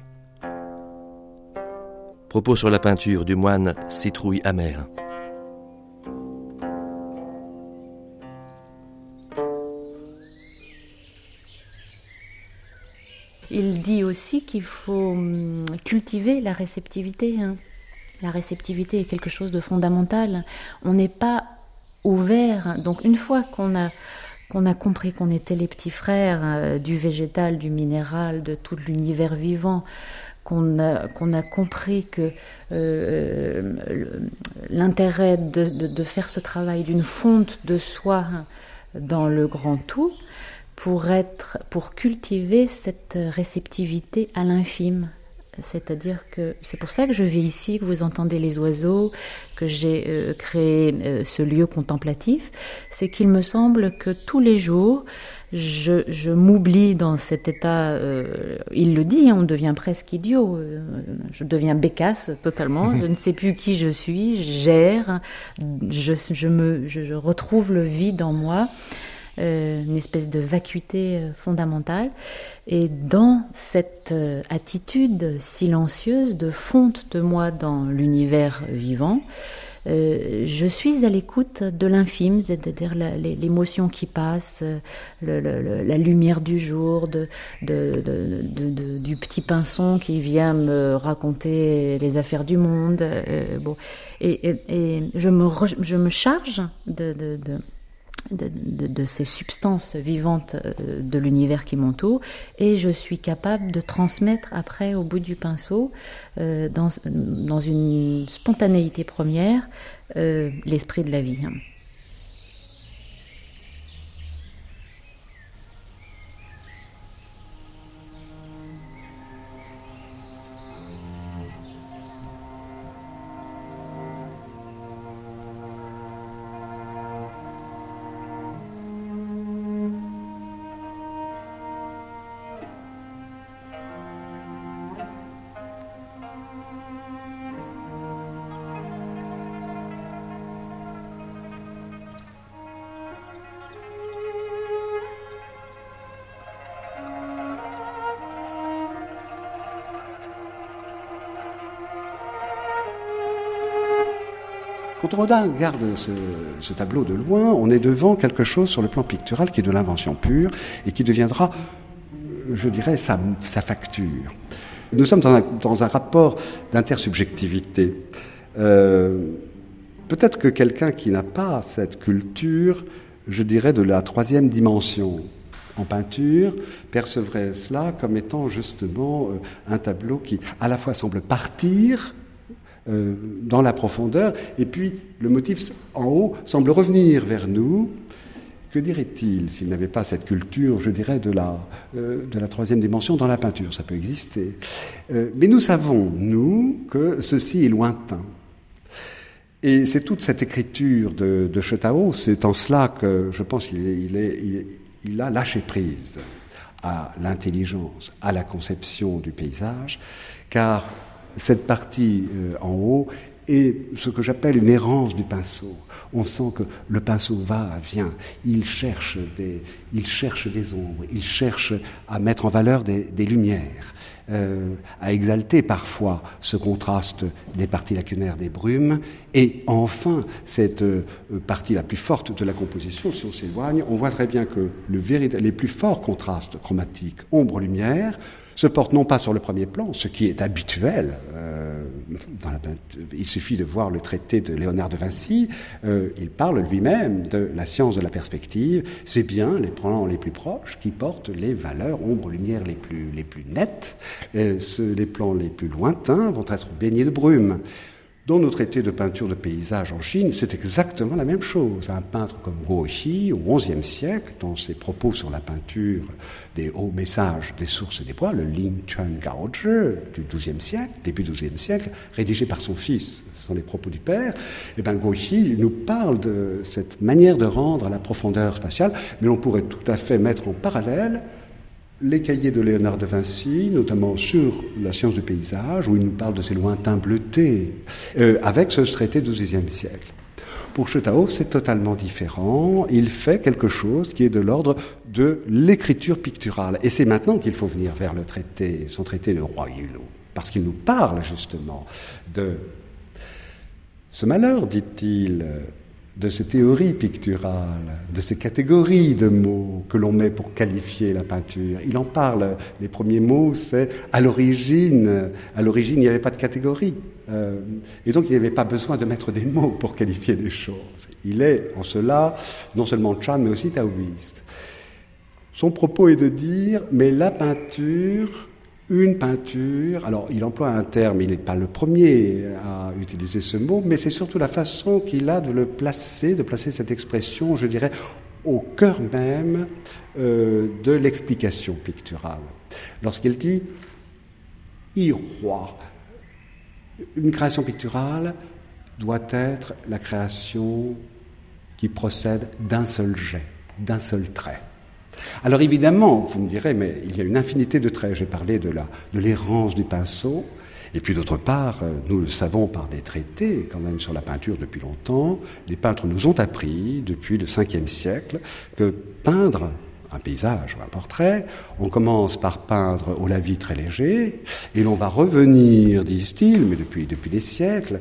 Propos sur la peinture du moine Citrouille amère. Il dit aussi qu'il faut cultiver la réceptivité. La réceptivité est quelque chose de fondamental. On n'est pas ouvert. Donc une fois qu'on a compris qu'on était les petits frères du végétal, du minéral, de tout l'univers vivant, qu'on a compris que l'intérêt de faire ce travail d'une fonte de soi dans le grand tout, pour cultiver cette réceptivité à l'infime. C'est-à-dire que c'est pour ça que je vis ici, que vous entendez les oiseaux, que j'ai créé ce lieu contemplatif. C'est qu'il me semble que tous les jours, je m'oublie dans cet état. Il le dit, on devient presque idiot. Je deviens bécasse totalement. Je ne sais plus qui je suis. Je retrouve le vide en moi. Une espèce de vacuité fondamentale. Et dans cette attitude silencieuse de fonte de moi dans l'univers vivant, je suis à l'écoute de l'infime, c'est-à-dire l'émotion qui passe, la lumière du jour, du petit pinson qui vient me raconter les affaires du monde. Et je me charge de ces substances vivantes de l'univers qui m'entoure, et je suis capable de transmettre après au bout du pinceau, dans une spontanéité première, l'esprit de la vie. Quand on regarde ce tableau de loin, on est devant quelque chose sur le plan pictural qui est de l'invention pure et qui deviendra, je dirais, sa facture. Nous sommes dans un rapport d'intersubjectivité. Peut-être que quelqu'un qui n'a pas cette culture, je dirais, de la troisième dimension en peinture, percevrait cela comme étant justement un tableau qui à la fois semble partir dans la profondeur, et puis le motif en haut semble revenir vers nous. Que dirait-il s'il n'avait pas cette culture, je dirais, de la troisième dimension dans la peinture? Ça peut exister. Mais nous savons, nous, que ceci est lointain. Et c'est toute cette écriture de Chetao, c'est en cela que je pense qu'il a lâché prise à l'intelligence, à la conception du paysage, car cette partie en haut est ce que j'appelle une errance du pinceau. On sent que le pinceau va, vient, il cherche des ombres, il cherche à mettre en valeur des lumières, à exalter parfois ce contraste des parties lacunaires des brumes, et enfin cette partie la plus forte de la composition. Si on s'éloigne, on voit très bien que les plus forts contrastes chromatiques, ombre-lumière, se portent non pas sur le premier plan, ce qui est habituel dans la peinture. Il suffit de voir le traité de Léonard de Vinci, il parle lui-même de la science de la perspective. C'est bien les plans les plus proches qui portent les valeurs ombre-lumière les plus nettes, les plans les plus lointains vont être baignés de brume. Dans nos traités de peinture de paysage en Chine, c'est exactement la même chose. Un peintre comme Guo Xi, au XIe siècle, dans ses propos sur la peinture des hauts messages des sources et des bois, le Ling Chuan Gaozhi du XIIe siècle, début XIIe siècle, rédigé par son fils, ce sont les propos du père, et bien Guo Xi nous parle de cette manière de rendre la profondeur spatiale, mais on pourrait tout à fait mettre en parallèle les cahiers de Léonard de Vinci, notamment sur la science du paysage, où il nous parle de ces lointains bleutés, avec ce traité du XVIe siècle. Pour Shitao, c'est totalement différent. Il fait quelque chose qui est de l'ordre de l'écriture picturale. Et c'est maintenant qu'il faut venir vers le traité, son traité de Roi Yulou, parce qu'il nous parle justement de ce malheur, dit-il, de ces théories picturales, de ces catégories de mots que l'on met pour qualifier la peinture. Il en parle, les premiers mots, c'est à l'origine, il n'y avait pas de catégorie. Et donc il n'y avait pas besoin de mettre des mots pour qualifier les choses. Il est en cela non seulement Chan, mais aussi taoïste. Son propos est de dire, mais la peinture, une peinture, alors il emploie un terme, il n'est pas le premier à utiliser ce mot, mais c'est surtout la façon qu'il a de placer cette expression, je dirais, au cœur même de l'explication picturale. Lorsqu'il dit « Il roi », une création picturale doit être la création qui procède d'un seul jet, d'un seul trait. Alors évidemment, vous me direz, mais il y a une infinité de traits. J'ai parlé de l'errance du pinceau. Et puis d'autre part, nous le savons par des traités, quand même sur la peinture depuis longtemps, les peintres nous ont appris, depuis le 5e siècle, que peindre un paysage ou un portrait, on commence par peindre au lavis très léger, et l'on va revenir, disent-ils, mais depuis des siècles,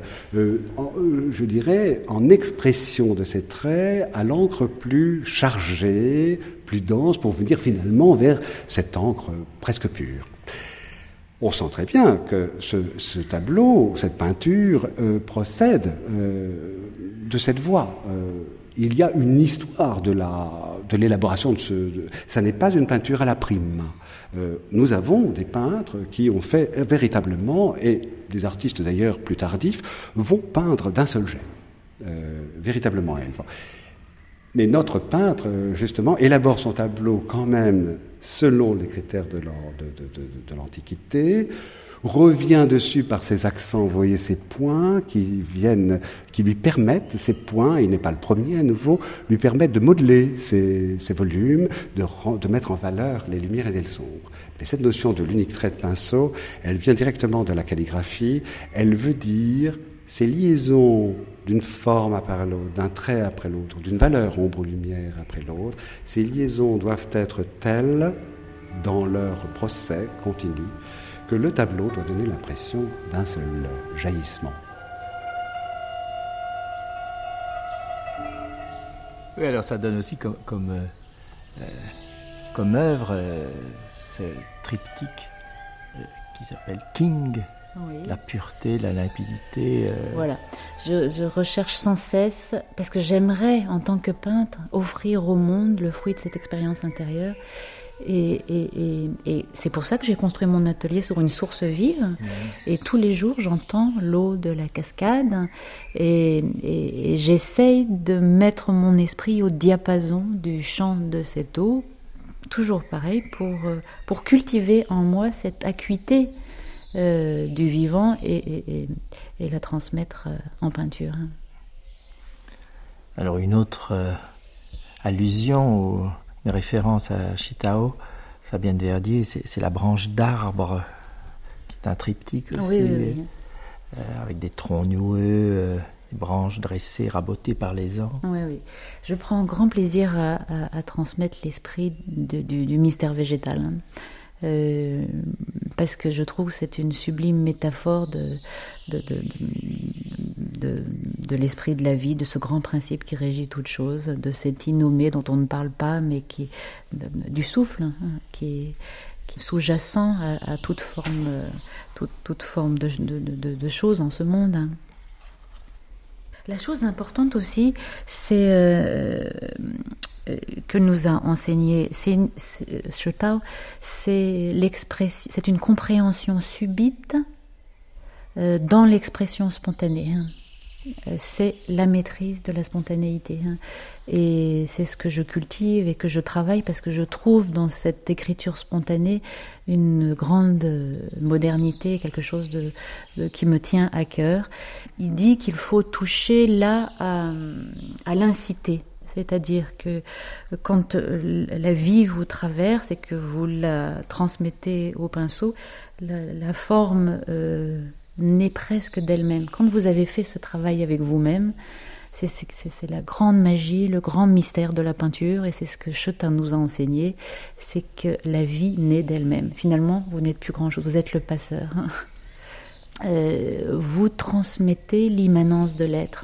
je dirais, en expression de ces traits à l'encre plus chargée, plus dense, pour venir finalement vers cette encre presque pure. On sent très bien que ce tableau, cette peinture, procède de cette voie. Il y a une histoire de l'élaboration de ça n'est pas une peinture à la prime. Nous avons des peintres qui ont fait véritablement, et des artistes d'ailleurs plus tardifs, vont peindre d'un seul jet. Véritablement. Mais notre peintre, justement, élabore son tableau quand même selon les critères de l'Antiquité, revient dessus par ses accents, vous voyez, ces points qui lui permettent, ces points, il n'est pas le premier à nouveau, lui permettent de modeler ces volumes, de mettre en valeur les lumières et les sombres. Mais cette notion de l'unique trait de pinceau, elle vient directement de la calligraphie, elle veut dire ces liaisons d'une forme après l'autre, d'un trait après l'autre, d'une valeur ombre ou lumière après l'autre, ces liaisons doivent être telles, dans leur procès continu, que le tableau doit donner l'impression d'un seul jaillissement. Oui, alors ça donne aussi comme œuvre ce triptyque qui s'appelle King. Oui. La pureté, la limpidité. Voilà, je recherche sans cesse, parce que j'aimerais, en tant que peintre, offrir au monde le fruit de cette expérience intérieure. Et c'est pour ça que j'ai construit mon atelier sur une source vive. Mmh. Et tous les jours, j'entends l'eau de la cascade. Et j'essaye de mettre mon esprit au diapason du chant de cette eau. Toujours pareil, pour cultiver en moi cette acuité du vivant et la transmettre en peinture. Alors une autre allusion, une référence à Shitao, Fabienne Verdier, c'est la branche d'arbre, qui est un triptyque aussi, oui. Avec des troncs noueux, des branches dressées, rabotées par les ans. Oui. Je prends grand plaisir à transmettre l'esprit du mystère végétal. Parce que je trouve que c'est une sublime métaphore de l'esprit de la vie, de ce grand principe qui régit toute chose, de cet innommé dont on ne parle pas, mais du souffle, qui est sous-jacent à toute forme de choses en ce monde. La chose importante aussi, c'est que nous a enseigné Shitao, c'est une compréhension subite dans l'expression spontanée. C'est la maîtrise de la spontanéité. Et c'est ce que je cultive et que je travaille, parce que je trouve dans cette écriture spontanée une grande modernité, quelque chose qui me tient à cœur. Il dit qu'il faut toucher là à l'incité. C'est-à-dire que quand la vie vous traverse et que vous la transmettez au pinceau, la forme naît presque d'elle-même. Quand vous avez fait ce travail avec vous-même, C'est la grande magie, le grand mystère de la peinture, et c'est ce que Schotin nous a enseigné, c'est que la vie naît d'elle-même. Finalement, vous n'êtes plus grand-chose, vous êtes le passeur. Vous transmettez l'immanence de l'être,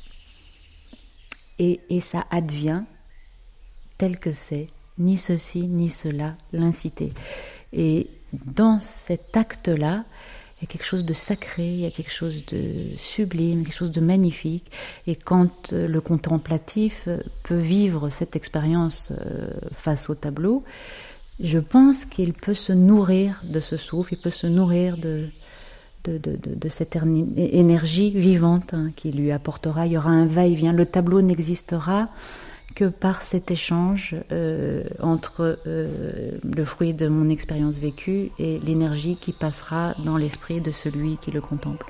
et ça advient tel que c'est, ni ceci, ni cela, l'incité. Et dans cet acte-là, il y a quelque chose de sacré, il y a quelque chose de sublime, quelque chose de magnifique. Et quand le contemplatif peut vivre cette expérience face au tableau, je pense qu'il peut se nourrir de ce souffle, il peut se nourrir de cette énergie vivante qui lui apportera. Il y aura un va-et-vient. Le tableau n'existera que par cet échange entre le fruit de mon expérience vécue et l'énergie qui passera dans l'esprit de celui qui le contemple.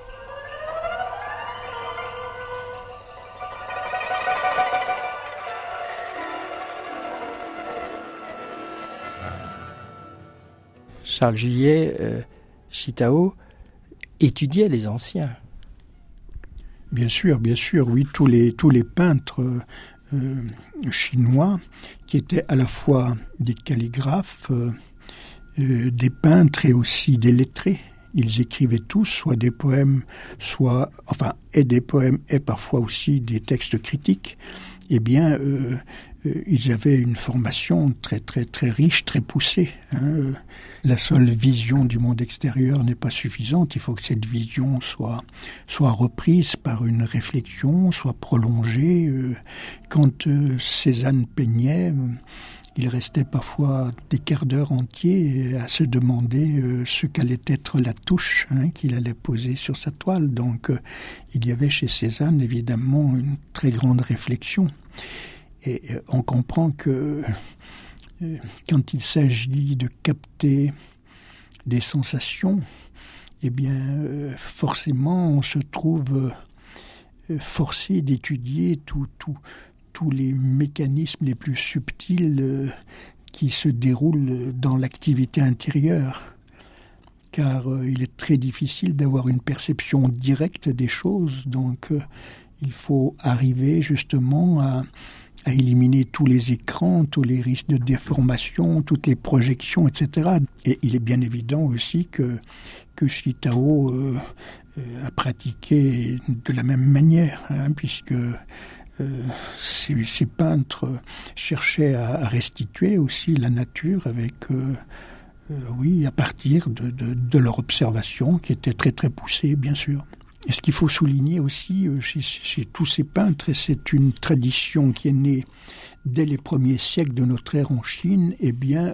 Charles Juillet, Chitao étudiait les anciens. Bien sûr, oui, tous les peintres chinois qui étaient à la fois des calligraphes, des peintres et aussi des lettrés. Ils écrivaient tous soit des poèmes, et des poèmes et parfois aussi des textes critiques. Eh bien, ils avaient une formation très très très riche, très poussée. La seule vision du monde extérieur n'est pas suffisante. Il faut que cette vision soit reprise par une réflexion, soit prolongée. Quand Cézanne peignait, il restait parfois des quarts d'heure entiers à se demander ce qu'allait être la touche qu'il allait poser sur sa toile. Donc, il y avait chez Cézanne évidemment une très grande réflexion. Et on comprend que quand il s'agit de capter des sensations, eh bien, forcément, on se trouve forcé d'étudier tous les mécanismes les plus subtils qui se déroulent dans l'activité intérieure. Car il est très difficile d'avoir une perception directe des choses, donc il faut arriver justement à éliminer tous les écrans, tous les risques de déformation, toutes les projections, etc. Et il est bien évident aussi que Chitao a pratiqué de la même manière, puisque ces peintres cherchaient à restituer aussi la nature avec, à partir de leur observation qui était très très poussée, bien sûr. Et ce qu'il faut souligner aussi chez tous ces peintres, et c'est une tradition qui est née dès les premiers siècles de notre ère en Chine, eh bien,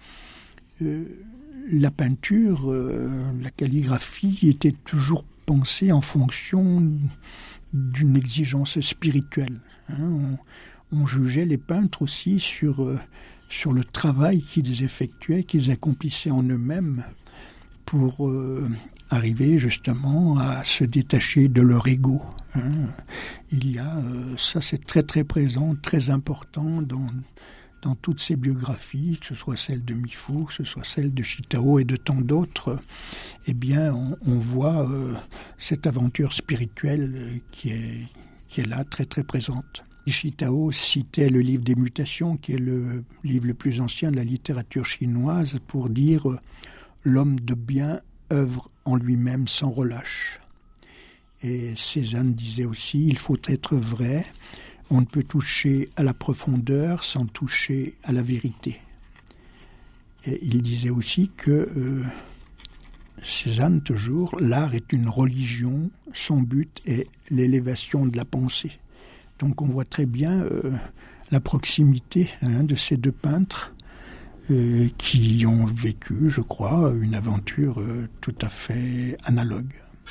la peinture, la calligraphie était toujours pensée en fonction d'une exigence spirituelle. On jugeait les peintres aussi sur le travail qu'ils effectuaient, qu'ils accomplissaient en eux-mêmes pour arriver justement à se détacher de leur ego. Il y a, ça c'est très très présent, très important dans toutes ces biographies, que ce soit celle de Mifu, que ce soit celle de Chitao et de tant d'autres. Eh bien, on voit cette aventure spirituelle qui est là, très très présente. Chitao citait le livre des Mutations, qui est le livre le plus ancien de la littérature chinoise, pour dire « L'homme de bien œuvre en lui-même sans relâche ». Et Cézanne disait aussi « Il faut être vrai, on ne peut toucher à la profondeur sans toucher à la vérité ». Et il disait aussi que, Cézanne toujours, l'art est une religion, son but est l'élévation de la pensée. Donc on voit très bien la proximité de ces deux peintres qui ont vécu, je crois, une aventure tout à fait analogue.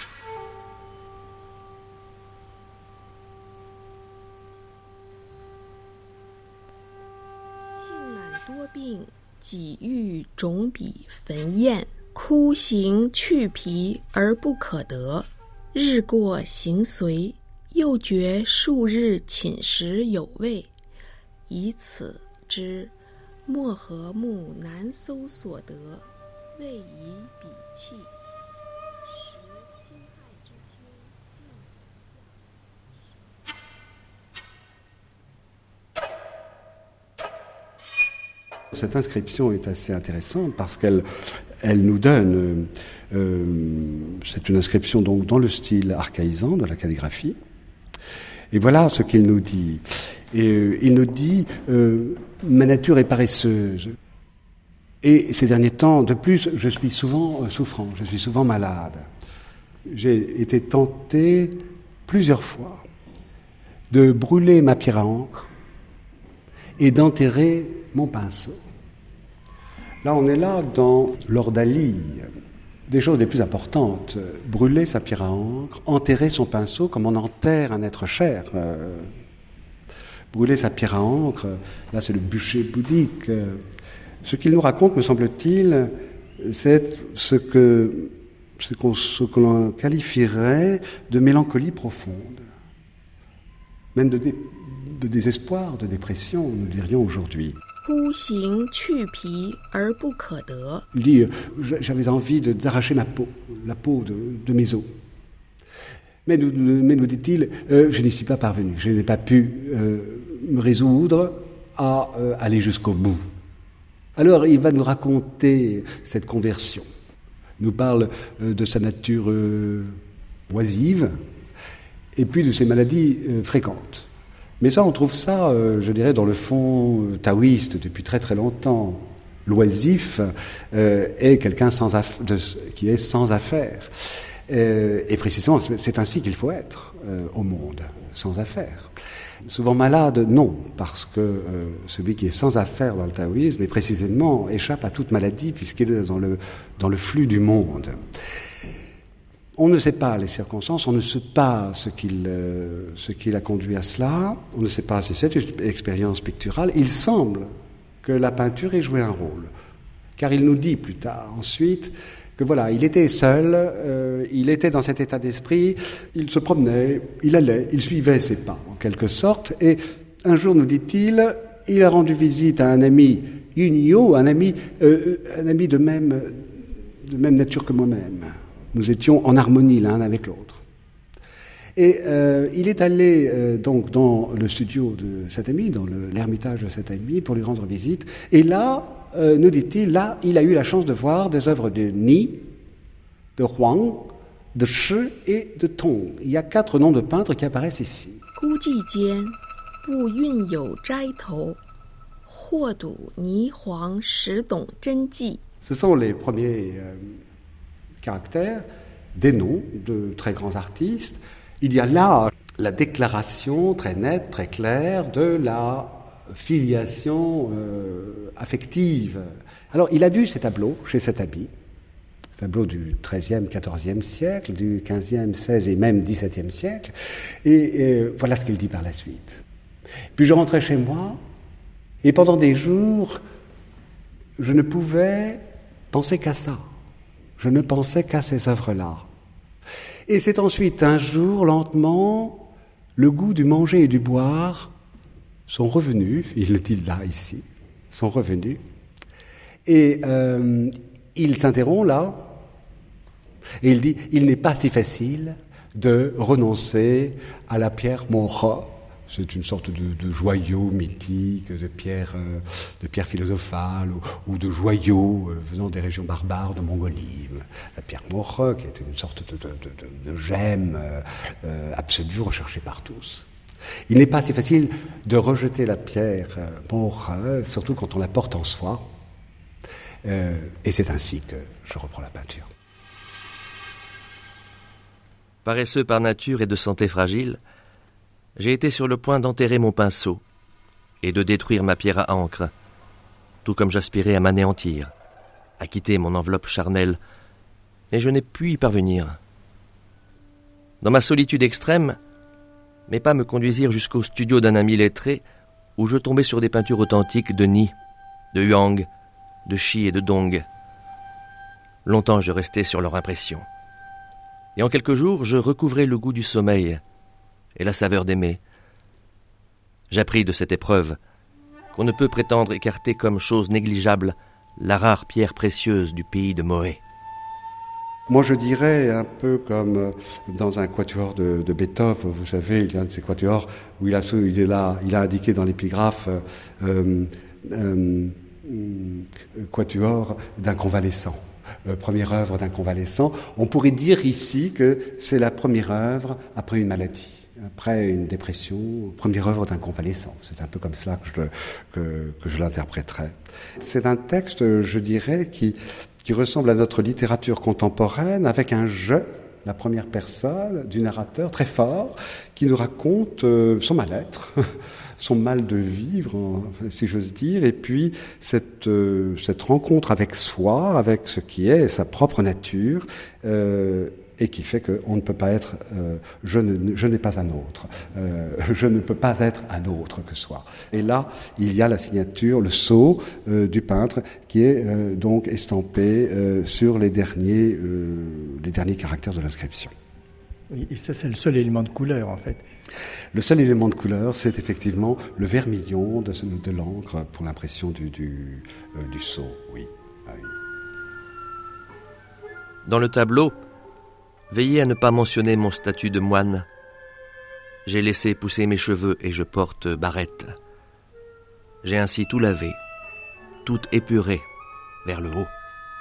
又觉数日寝食有味，以此之莫和目难搜所得，未以彼弃。时辛亥之秋， Cette inscription est assez intéressante parce qu'elle nous donne, c'est une inscription donc dans le style archaïsant de la calligraphie. Et voilà ce qu'il nous dit. Et il nous dit ma nature est paresseuse. Et ces derniers temps, de plus, je suis souvent souffrant, je suis souvent malade. J'ai été tenté plusieurs fois de brûler ma pierre à encre et d'enterrer mon pinceau. Là, on est là dans l'ordalie, des choses les plus importantes. Brûler sa pierre à encre, enterrer son pinceau comme on enterre un être cher. Brûler sa pierre à encre, là c'est le bûcher bouddhique. Ce qu'il nous raconte, me semble-t-il, c'est ce que l'on qualifierait de mélancolie profonde, même de désespoir, de dépression, nous dirions aujourd'hui. Il dit, j'avais envie d'arracher la peau de mes os. Mais nous dit-il, je n'y suis pas parvenu, je n'ai pas pu me résoudre à aller jusqu'au bout. Alors il va nous raconter cette conversion. Il nous parle de sa nature oisive et puis de ses maladies fréquentes. Mais ça, on trouve ça, je dirais, dans le fond taoïste depuis très très longtemps. L'oisif est quelqu'un qui est sans affaires. Et précisément, c'est ainsi qu'il faut être au monde, sans affaires. Souvent malade, non, parce que celui qui est sans affaires dans le taoïsme, et précisément, échappe à toute maladie puisqu'il est dans le flux du monde. On ne sait pas les circonstances, on ne sait pas ce qui l'a conduit à cela, on ne sait pas si c'est une expérience picturale. Il semble que la peinture ait joué un rôle, car il nous dit plus tard, ensuite, que voilà, il était seul, il était dans cet état d'esprit, il se promenait, il allait, il suivait ses pas, en quelque sorte, et un jour, nous dit-il, il a rendu visite à un ami Yunyo, un ami de même nature que moi-même. Nous étions en harmonie l'un avec l'autre. Et il est allé donc dans le studio de cet ami, dans l'ermitage de cet ami, pour lui rendre visite. Et là, nous dit-il, là, il a eu la chance de voir des œuvres de Ni, de Huang, de Shi et de Tong. Il y a 4 noms de peintres qui apparaissent ici. Ce sont les premiers caractères des noms de très grands artistes. Il y a là la déclaration très nette, très claire de la filiation affective. Alors, il a vu ces tableaux chez cet ami, tableaux du XIIIe, XIVe siècle, du XVe, XVI et même XVIIe siècle, et voilà ce qu'il dit par la suite. Puis je rentrais chez moi, et pendant des jours, je ne pouvais penser qu'à ça. Je ne pensais qu'à ces œuvres-là. Et c'est ensuite, un jour, lentement, le goût du manger et du boire sont revenus, il le dit là, ici, sont revenus. Et il s'interrompt là, et il dit, il n'est pas si facile de renoncer à la pierre Monra. C'est une sorte de joyau mythique, de pierre philosophale, ou de joyau venant des régions barbares de Mongolie. La pierre Monra, qui est une sorte de gemme absolue recherchée par tous. Il n'est pas si facile de rejeter la pierre Monra, surtout quand on la porte en soi. Et c'est ainsi que je reprends la peinture. Paresseux par nature et de santé fragile, j'ai été sur le point d'enterrer mon pinceau et de détruire ma pierre à encre, tout comme j'aspirais à m'anéantir, à quitter mon enveloppe charnelle, mais je n'ai pu y parvenir. Dans ma solitude extrême, mes pas me conduisirent jusqu'au studio d'un ami lettré où je tombais sur des peintures authentiques de Ni, de Huang, de Shi et de Dong. Longtemps je restais sur leur impression. Et en quelques jours, je recouvrais le goût du sommeil et la saveur d'aimer. J'appris de cette épreuve qu'on ne peut prétendre écarter comme chose négligeable la rare pierre précieuse du pays de Moé. Moi, je dirais un peu comme dans un quatuor de Beethoven. Vous savez, il y a un de ces quatuors où il a indiqué dans l'épigraphe quatuor d'un convalescent. Première œuvre d'un convalescent. On pourrait dire ici que c'est la première œuvre après une maladie, après une dépression, première œuvre d'un convalescent. C'est un peu comme cela que je l'interpréterais. C'est un texte, je dirais, qui ressemble à notre littérature contemporaine, avec un jeu, la première personne, du narrateur très fort, qui nous raconte son mal-être, son mal de vivre, si j'ose dire, et puis cette rencontre avec soi, avec ce qui est sa propre nature, et qui fait qu'on ne peut pas être je n'ai pas un autre, je ne peux pas être un autre que soi. Et là, il y a la signature, le sceau du peintre qui est donc estampé sur les derniers caractères de l'inscription. Oui, et ça, c'est le seul élément de couleur, en fait. Le seul élément de couleur, c'est effectivement le vermillon de l'encre pour l'impression du sceau, oui. Ah, oui. Dans le tableau, veillez à ne pas mentionner mon statut de moine. J'ai laissé pousser mes cheveux et je porte barrette. J'ai ainsi tout lavé, tout épuré vers le haut.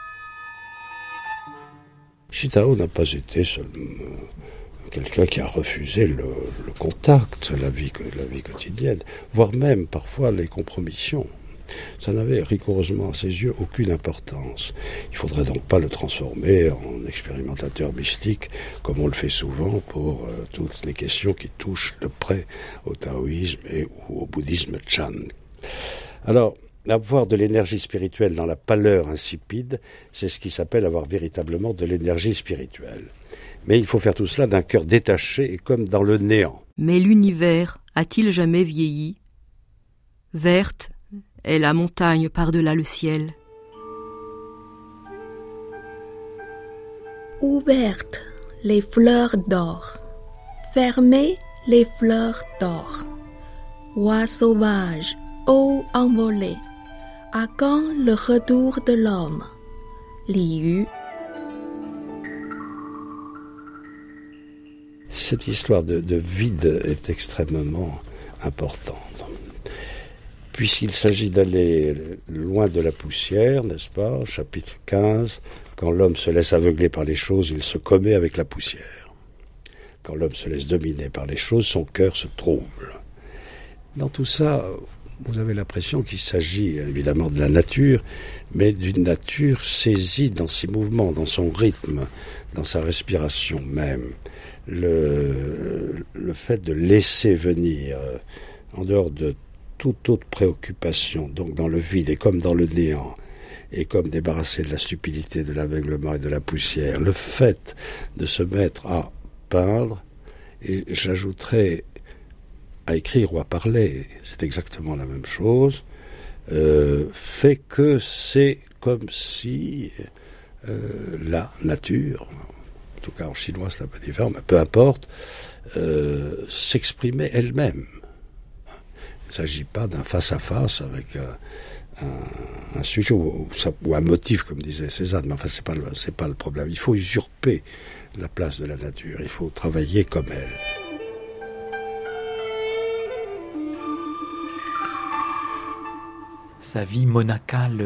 Shitao n'a pas été seulement quelqu'un qui a refusé le contact, la vie quotidienne, voire même parfois les compromissions. Ça n'avait rigoureusement à ses yeux aucune importance. Il ne faudrait donc pas le transformer en expérimentateur mystique, comme on le fait souvent pour toutes les questions qui touchent de près au taoïsme ou au bouddhisme Chan. Alors, avoir de l'énergie spirituelle dans la pâleur insipide, c'est ce qui s'appelle avoir véritablement de l'énergie spirituelle. Mais il faut faire tout cela d'un cœur détaché et comme dans le néant. Mais l'univers a-t-il jamais vieilli ? Verte est la montagne par-delà le ciel. Ouvertes les fleurs d'or, fermées les fleurs d'or. Oies sauvages, eaux envolées, à quand le retour de l'homme ? Li Yu. Cette histoire de vide est extrêmement importante, puisqu'il s'agit d'aller loin de la poussière, n'est-ce pas ? Chapitre 15, quand l'homme se laisse aveugler par les choses, il se commet avec la poussière. Quand l'homme se laisse dominer par les choses, son cœur se trouble. Dans tout ça, vous avez l'impression qu'il s'agit évidemment de la nature, mais d'une nature saisie dans ses mouvements, dans son rythme, dans sa respiration même. Le fait de laisser venir, en dehors de toute autre préoccupation, donc dans le vide et comme dans le néant, et comme débarrassé de la stupidité, de l'aveuglement et de la poussière, le fait de se mettre à peindre, et j'ajouterais à écrire ou à parler, c'est exactement la même chose, fait que c'est comme si la nature, en tout cas en chinois c'est un peu différent, mais peu importe, s'exprimait elle-même. Il ne s'agit pas d'un face-à-face avec un sujet ou un motif, comme disait Cézanne, mais enfin c'est pas le problème. Il faut usurper la place de la nature, il faut travailler comme elle. Sa vie monacale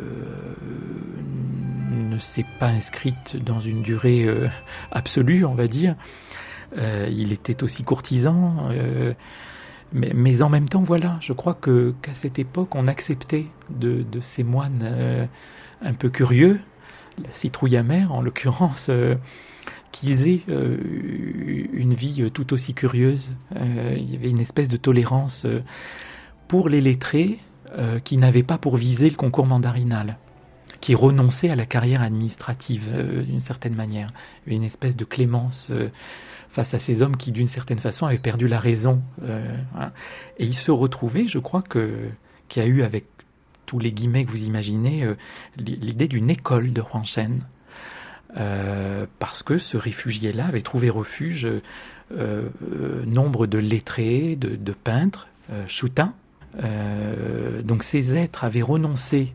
ne s'est pas inscrite dans une durée absolue, on va dire. Il était aussi courtisan, mais en même temps, voilà, je crois qu'à cette époque, on acceptait de ces moines un peu curieux, la citrouille amère en l'occurrence, qu'ils aient une vie tout aussi curieuse. Il y avait une espèce de tolérance pour les lettrés, qui n'avaient pas pour viser le concours mandarinal, qui renonçaient à la carrière administrative d'une certaine manière. Il y avait une espèce de clémence face à ces hommes qui, d'une certaine façon, avaient perdu la raison. Voilà. Et ils se retrouvaient, je crois, qu'il y a eu, avec tous les guillemets que vous imaginez, l'idée d'une école de Huangshen, parce que ce réfugié-là avait trouvé refuge nombre de lettrés, de peintres, choutins. Donc ces êtres avaient renoncé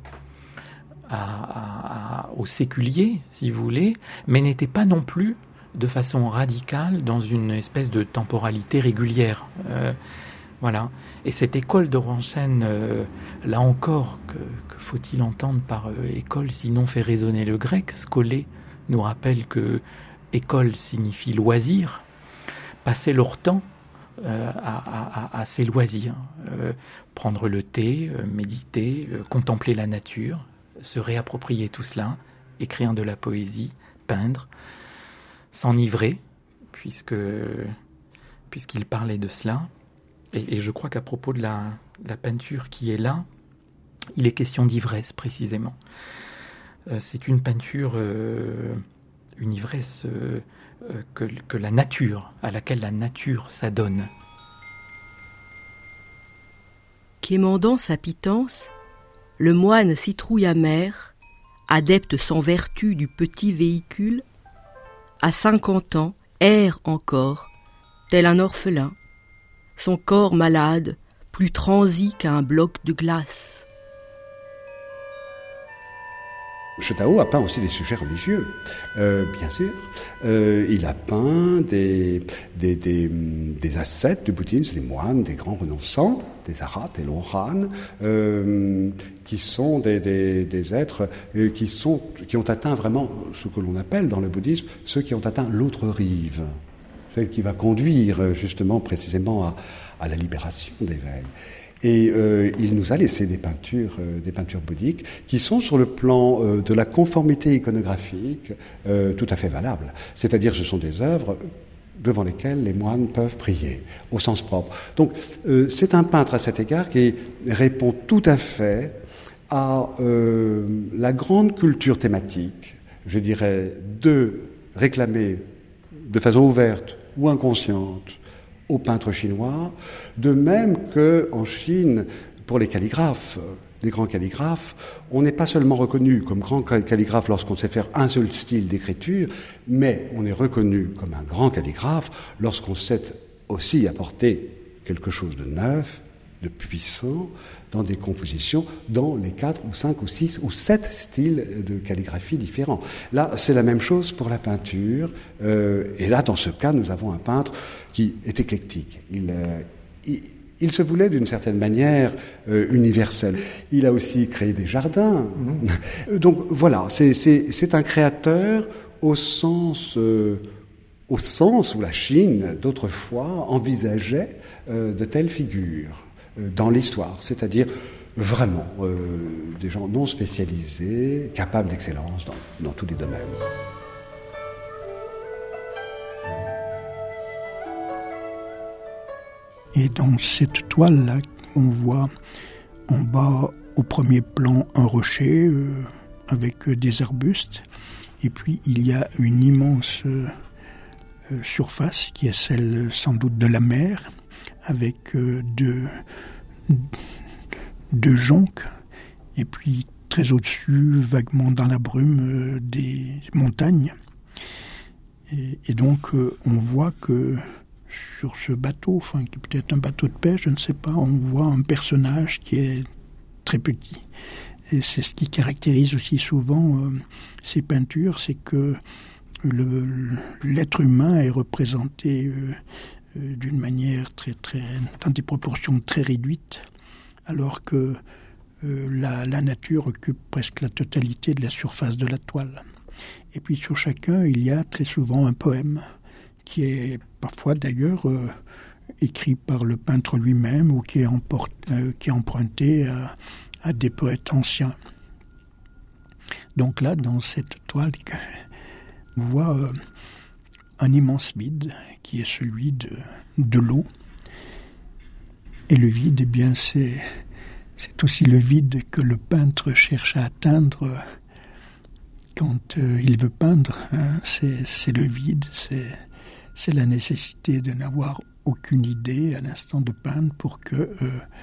au séculier, si vous voulez, mais n'étaient pas non plus de façon radicale dans une espèce de temporalité régulière. Voilà. Et cette école de Roentgen, là encore, que faut-il entendre par école, sinon fait résonner le grec. Scolé nous rappelle que école signifie loisir. Passer leur temps à ces loisirs. Prendre le thé, méditer, contempler la nature, se réapproprier tout cela, écrire de la poésie, peindre, s'enivrer, puisqu'il parlait de cela. Et je crois qu'à propos de la peinture qui est là, il est question d'ivresse précisément. C'est une peinture, une ivresse que la nature, à laquelle la nature s'adonne. Quémandant sa pitance, le moine citrouille amer, adepte sans vertu du petit véhicule, à 50 ans, erre encore, tel un orphelin, son corps malade, plus transi qu'un bloc de glace. Chitao a peint aussi des sujets religieux, bien sûr. Il a peint des ascètes du bouddhisme, des moines, des grands renonçants, des arhats, des longhan, qui sont des êtres qui ont atteint vraiment ce que l'on appelle dans le bouddhisme, ceux qui ont atteint l'autre rive, celle qui va conduire justement précisément à la libération d'éveil. Et il nous a laissé des peintures bouddhiques qui sont sur le plan de la conformité iconographique tout à fait valables. C'est-à-dire ce sont des œuvres devant lesquelles les moines peuvent prier, au sens propre. Donc c'est un peintre à cet égard qui répond tout à fait à la grande culture thématique, je dirais, de réclamer de façon ouverte ou inconsciente aux peintres chinois, de même qu'en Chine, pour les calligraphes, les grands calligraphes, on n'est pas seulement reconnu comme grand calligraphe lorsqu'on sait faire un seul style d'écriture, mais on est reconnu comme un grand calligraphe lorsqu'on sait aussi apporter quelque chose de neuf, de puissant, dans des compositions, dans les 4 ou 5 ou 6 ou 7 styles de calligraphie différents. Là, c'est la même chose pour la peinture, et là, dans ce cas, nous avons un peintre qui est éclectique. Il se voulait d'une certaine manière universel. Il a aussi créé des jardins. Donc voilà, c'est un créateur au sens où la Chine, d'autrefois, envisageait de telles figures dans l'histoire, c'est-à-dire vraiment des gens non spécialisés, capables d'excellence dans tous les domaines. Et dans cette toile-là, on voit en bas, au premier plan, un rocher avec des arbustes. Et puis, il y a une immense surface qui est celle, sans doute, de la mer, avec deux joncs. Et puis, très au-dessus, vaguement dans la brume, des montagnes. Et donc, on voit que sur ce bateau, enfin, qui est peut-être un bateau de pêche, je ne sais pas, on voit un personnage qui est très petit. Et c'est ce qui caractérise aussi souvent ces peintures, c'est que l'être humain est représenté d'une manière dans des proportions très réduites, alors que la nature occupe presque la totalité de la surface de la toile. Et puis sur chacun, il y a très souvent un poème, qui est parfois d'ailleurs écrit par le peintre lui-même ou qui est emprunté à des poètes anciens. Donc là, dans cette toile, on voit un immense vide qui est celui de l'eau. Et le vide, eh bien, c'est aussi le vide que le peintre cherche à atteindre quand il veut peindre. C'est le vide, c'est la nécessité de n'avoir aucune idée à l'instant de peindre pour que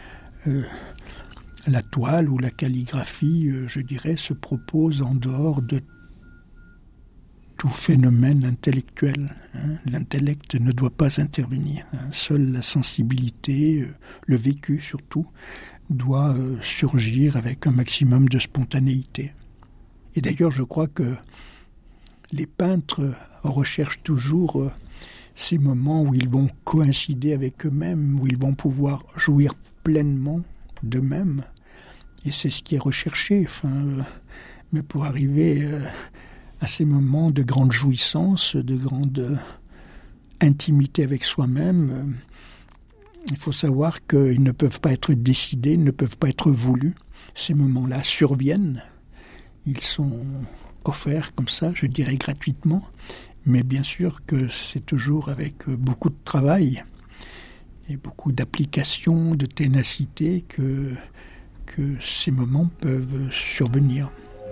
la toile ou la calligraphie, je dirais, se propose en dehors de tout phénomène intellectuel. L'intellect ne doit pas intervenir. Seule la sensibilité, le vécu surtout, doit surgir avec un maximum de spontanéité. Et d'ailleurs, je crois que les peintres recherchent toujours ces moments où ils vont coïncider avec eux-mêmes, où ils vont pouvoir jouir pleinement d'eux-mêmes. Et c'est ce qui est recherché. Mais pour arriver à ces moments de grande jouissance, de grande intimité avec soi-même, il faut savoir qu'ils ne peuvent pas être décidés, ils ne peuvent pas être voulus. Ces moments-là surviennent. Ils sont offerts comme ça, je dirais gratuitement. Mais bien sûr que c'est toujours avec beaucoup de travail et beaucoup d'application, de ténacité que ces moments peuvent survenir.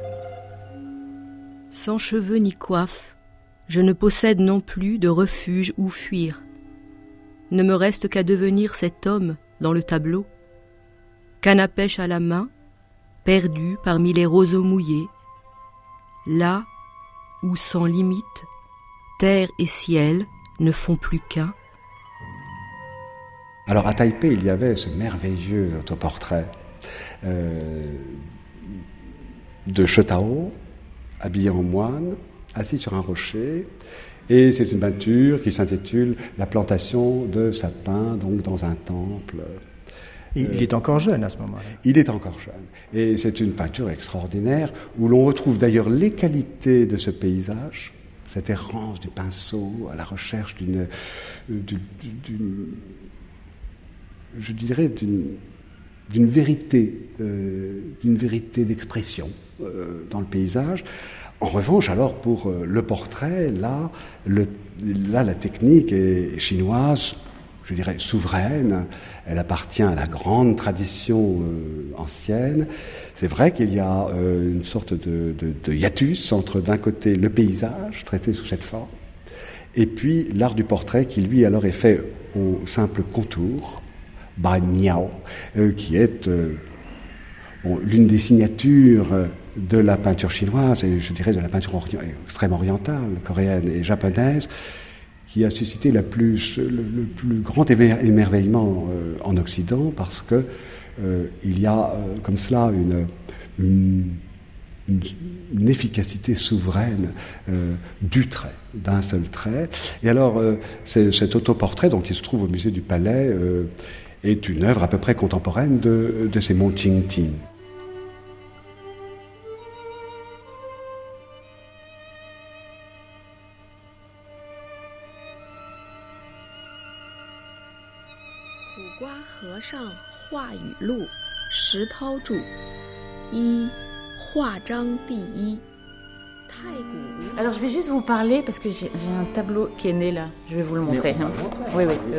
Sans cheveux ni coiffe, je ne possède non plus de refuge où fuir. Ne me reste qu'à devenir cet homme dans le tableau, canne à pêche à la main, perdu parmi les roseaux mouillés, là où sans limite, terre et ciel ne font plus qu'un. Alors à Taipei, il y avait ce merveilleux autoportrait de Shotao, habillé en moine, assis sur un rocher. Et c'est une peinture qui s'intitule « La plantation de sapins », donc dans un temple. Il est encore jeune à ce moment-là. Il est encore jeune. Et c'est une peinture extraordinaire où l'on retrouve d'ailleurs les qualités de ce paysage, cette errance du pinceau à la recherche d'une vérité d'expression dans le paysage. En revanche, alors pour le portrait, là la technique est chinoise, je dirais souveraine. Elle appartient à la grande tradition ancienne. C'est vrai qu'il y a une sorte de hiatus entre d'un côté le paysage traité sous cette forme et puis l'art du portrait qui lui alors est fait au simple contour, Bai Miao, qui est l'une des signatures de la peinture chinoise et je dirais de la peinture extrême orientale, coréenne et japonaise, qui a suscité le plus grand émerveillement en Occident parce que il y a comme cela une efficacité souveraine du trait, d'un seul trait. Et alors cet autoportrait, donc, qui se trouve au musée du Palais, est une œuvre à peu près contemporaine de ces monts Qingting. Alors je vais juste vous parler parce que j'ai un tableau qui est né là. Je vais vous le montrer. Oui.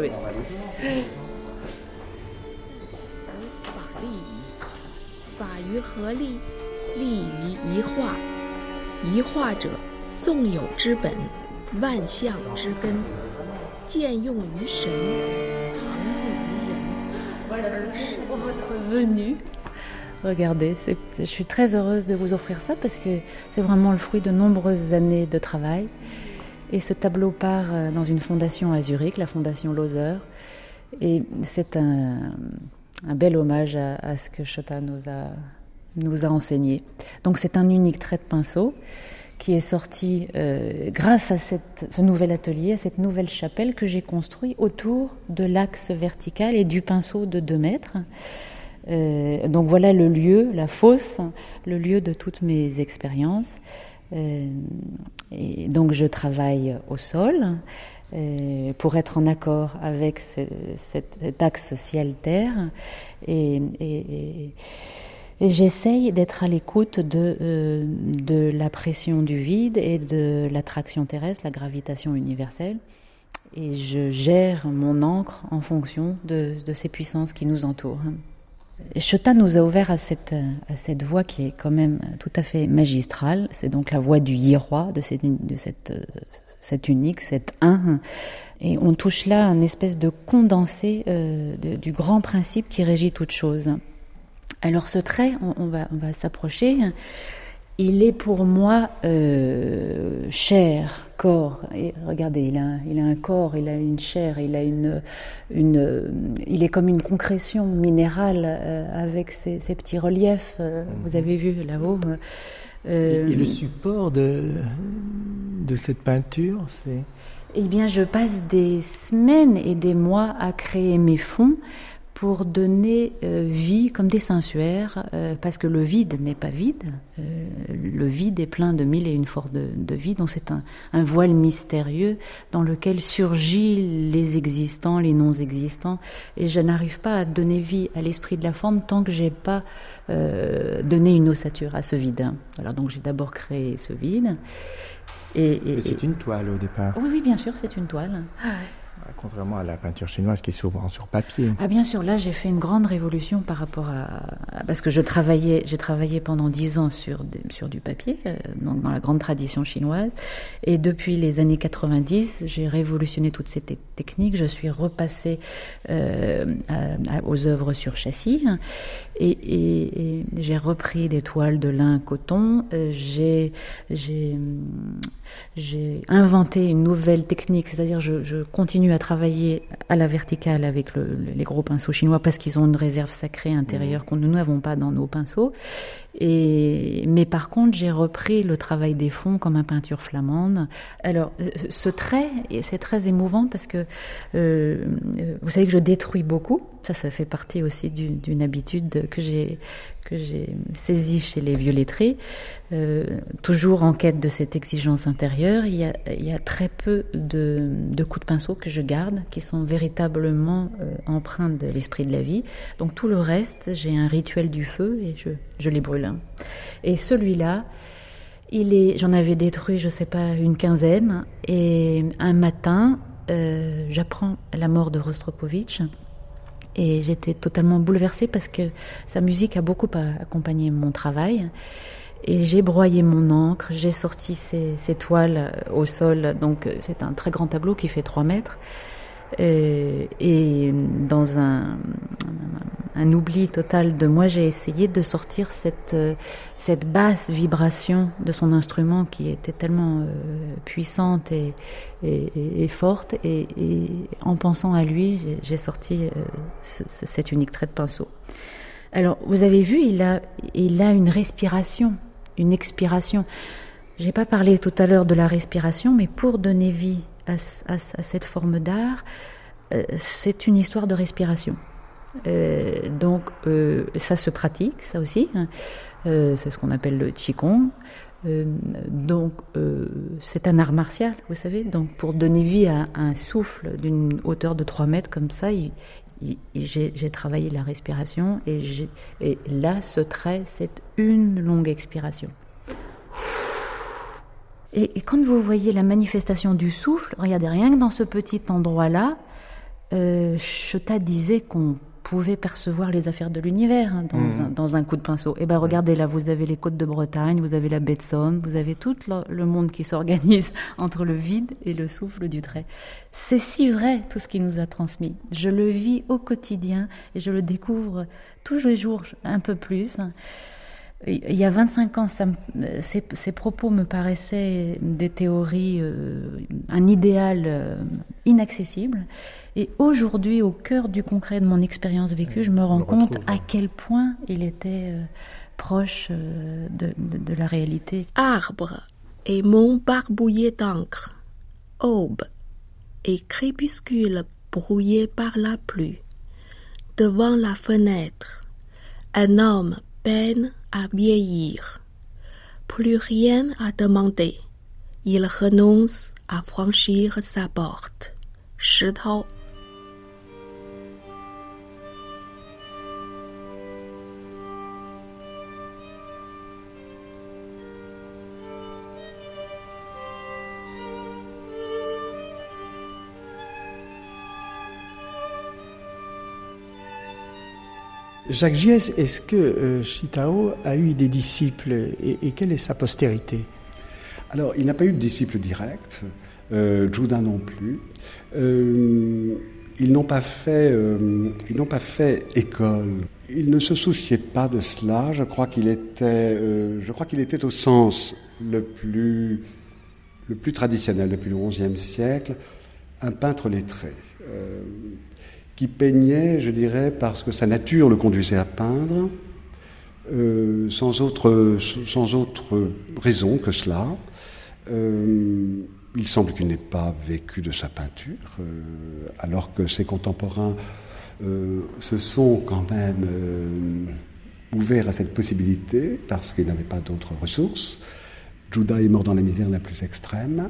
Merci pour votre venue. Regardez, je suis très heureuse de vous offrir ça parce que c'est vraiment le fruit de nombreuses années de travail. Et ce tableau part dans une fondation à Zurich, la fondation Loser. Et c'est un bel hommage à ce que Shota nous a enseigné. Donc c'est un unique trait de pinceau qui est sorti grâce à ce nouvel atelier, à cette nouvelle chapelle que j'ai construite autour de l'axe vertical et du pinceau de 2 mètres. Donc voilà le lieu, la fosse, le lieu de toutes mes expériences. Et donc je travaille au sol pour être en accord avec cet axe ciel-terre et j'essaye d'être à l'écoute de la pression du vide et de l'attraction terrestre, la gravitation universelle. Et je gère mon encre en fonction de ces puissances qui nous entourent. Shota nous a ouvert à cette voie qui est quand même tout à fait magistrale. C'est donc la voie du Yi-Roi, de cet unique, cet un. Et on touche là un espèce de condensé du grand principe qui régit toute chose. Alors ce trait, on va s'approcher. Il est pour moi chair, corps. Et regardez, il a un corps, il a une chair, il a il est comme une concrétion minérale avec ces petits reliefs. Vous avez vu là-haut. Et le support de cette peinture, c'est... Eh bien, je passe des semaines et des mois à créer mes fonds pour donner vie comme des sensuaires, parce que le vide n'est pas vide. Le vide est plein de mille et une formes de vie, donc c'est un voile mystérieux dans lequel surgissent les existants, les non-existants, et je n'arrive pas à donner vie à l'esprit de la forme tant que j'ai pas donné une ossature à ce vide. Alors donc j'ai d'abord créé ce vide. Mais c'est une toile au départ. Oui, bien sûr, c'est une toile. Ah, ouais. Contrairement à la peinture chinoise qui est souvent sur papier. Ah bien sûr, là j'ai fait une grande révolution par rapport parce que j'ai travaillé pendant 10 ans sur du papier, donc dans la grande tradition chinoise, et depuis les années 90, j'ai révolutionné toutes ces techniques. Je suis repassée aux œuvres sur châssis, et j'ai repris des toiles de lin coton. J'ai inventé une nouvelle technique, c'est-à-dire je continue à travailler à la verticale avec les gros pinceaux chinois parce qu'ils ont une réserve sacrée intérieure que nous n'avons pas dans nos pinceaux. Mais par contre, j'ai repris le travail des fonds comme une peinture flamande. Alors, ce trait, c'est très émouvant parce que vous savez que je détruis beaucoup. Ça fait partie aussi d'une habitude que j'ai saisie chez les vieux lettrés. Toujours en quête de cette exigence intérieure, il y a très peu de coups de pinceau que je garde, qui sont véritablement empreints de l'esprit de la vie. Donc tout le reste, j'ai un rituel du feu et je les brûle. Et celui-là, j'en avais détruit, je sais pas, une quinzaine. Et un matin, j'apprends la mort de Rostropovitch. Et j'étais totalement bouleversée parce que sa musique a beaucoup accompagné mon travail. Et j'ai broyé mon encre, j'ai sorti ces toiles au sol. Donc c'est un très grand tableau qui fait 3 mètres. Et dans un oubli total de moi, j'ai essayé de sortir cette basse vibration de son instrument qui était tellement puissante et forte, et en pensant à lui, j'ai sorti cet unique trait de pinceau. Alors, vous avez vu, il a une respiration, une expiration. J'ai pas parlé tout à l'heure de la respiration, mais pour donner vie à cette forme d'art, c'est une histoire de respiration. Donc ça se pratique, ça aussi. C'est ce qu'on appelle le Qigong. Donc c'est un art martial, vous savez. Donc pour donner vie à un souffle d'une hauteur de 3 mètres comme ça, j'ai travaillé la respiration, et là, ce trait, c'est une longue expiration. Et quand vous voyez la manifestation du souffle, regardez, rien que dans ce petit endroit-là, Chota disait qu'on pouvait percevoir les affaires de l'univers dans un coup de pinceau. Et ben regardez, là, vous avez les côtes de Bretagne, vous avez la baie de Somme, vous avez tout le monde qui s'organise entre le vide et le souffle du trait. C'est si vrai, tout ce qu'il nous a transmis. Je le vis au quotidien et je le découvre tous les jours un peu plus. Il y a 25 ans, ces propos me paraissaient des théories, un idéal inaccessible. Et aujourd'hui, au cœur du concret de mon expérience vécue, je me rends compte à quel point il était proche de la réalité. Arbre et mont barbouillé d'encre, aube et crépuscule brouillé par la pluie. Devant la fenêtre, un homme peine à vieillir. Plus rien à demander. Il renonce à franchir sa porte. 石头。 Jacques Gies, est-ce que Shitao a eu des disciples et quelle est sa postérité? Alors, il n'a pas eu de disciples directs, Juda non plus. Ils n'ont pas fait école. Il ne se souciait pas de cela. Je crois qu'il était au sens le plus traditionnel depuis le XIe siècle, un peintre lettré. Qui peignait, je dirais, parce que sa nature le conduisait à peindre, sans autre raison que cela. Il semble qu'il n'ait pas vécu de sa peinture, alors que ses contemporains se sont quand même ouverts à cette possibilité parce qu'ils n'avaient pas d'autres ressources. Juda est mort dans la misère la plus extrême.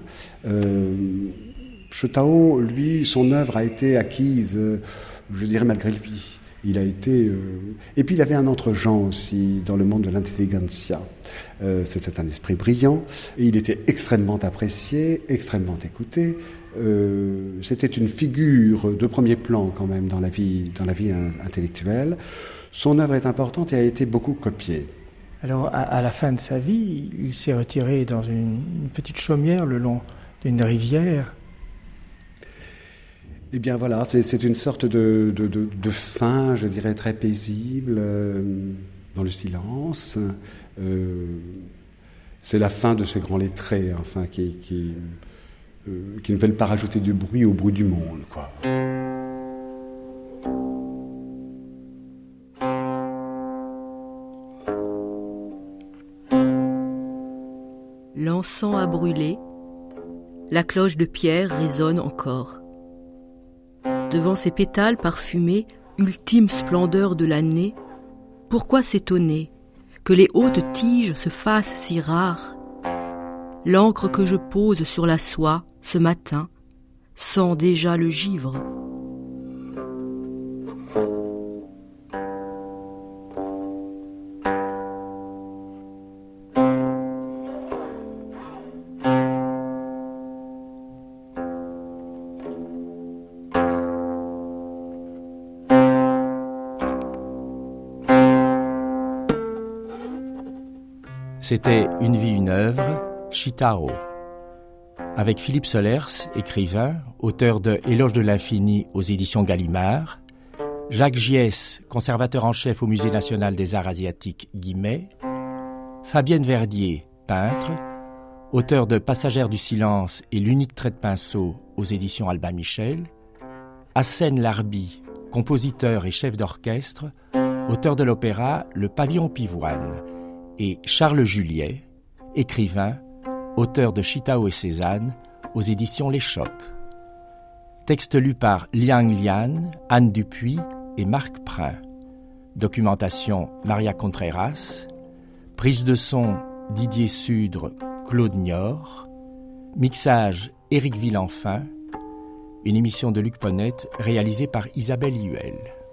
Shitao, lui, son œuvre a été acquise, je dirais malgré lui. Il a été... Et puis il avait un autre genre aussi dans le monde de l'intelligentsia. C'était un esprit brillant, et il était extrêmement apprécié, extrêmement écouté. C'était une figure de premier plan quand même dans la vie intellectuelle. Son œuvre est importante et a été beaucoup copiée. Alors à la fin de sa vie, il s'est retiré dans une petite chaumière le long d'une rivière. Eh bien voilà, c'est une sorte de fin, je dirais, très paisible, dans le silence. C'est la fin de ces grands lettrés, enfin, qui ne veulent pas rajouter du bruit au bruit du monde, quoi. L'encens a brûlé, la cloche de pierre résonne encore. Devant ces pétales parfumés, ultime splendeur de l'année, pourquoi s'étonner que les hautes tiges se fassent si rares? L'encre que je pose sur la soie, ce matin, sent déjà le givre. C'était Une vie, une œuvre, Shitao. Avec Philippe Solers, écrivain, auteur de Éloge de l'infini aux éditions Gallimard, Jacques Gies, conservateur en chef au Musée national des arts asiatiques Guimet, Fabienne Verdier, peintre, auteur de Passagère du silence et l'unique trait de pinceau aux éditions Albin Michel, Hassen Larbi, compositeur et chef d'orchestre, auteur de l'opéra Le Pavillon Pivoine, et Charles Juliet, écrivain, auteur de Shitao et Cézanne, aux éditions L'Échoppe. Texte lu par Liang Lian, Anne Dupuis et Marc Prin. Documentation Maria Contreras. Prise de son Didier Sudre, Claude Niort. Mixage Éric Villenfin. Une émission de Luc Ponette réalisée par Isabelle Huel.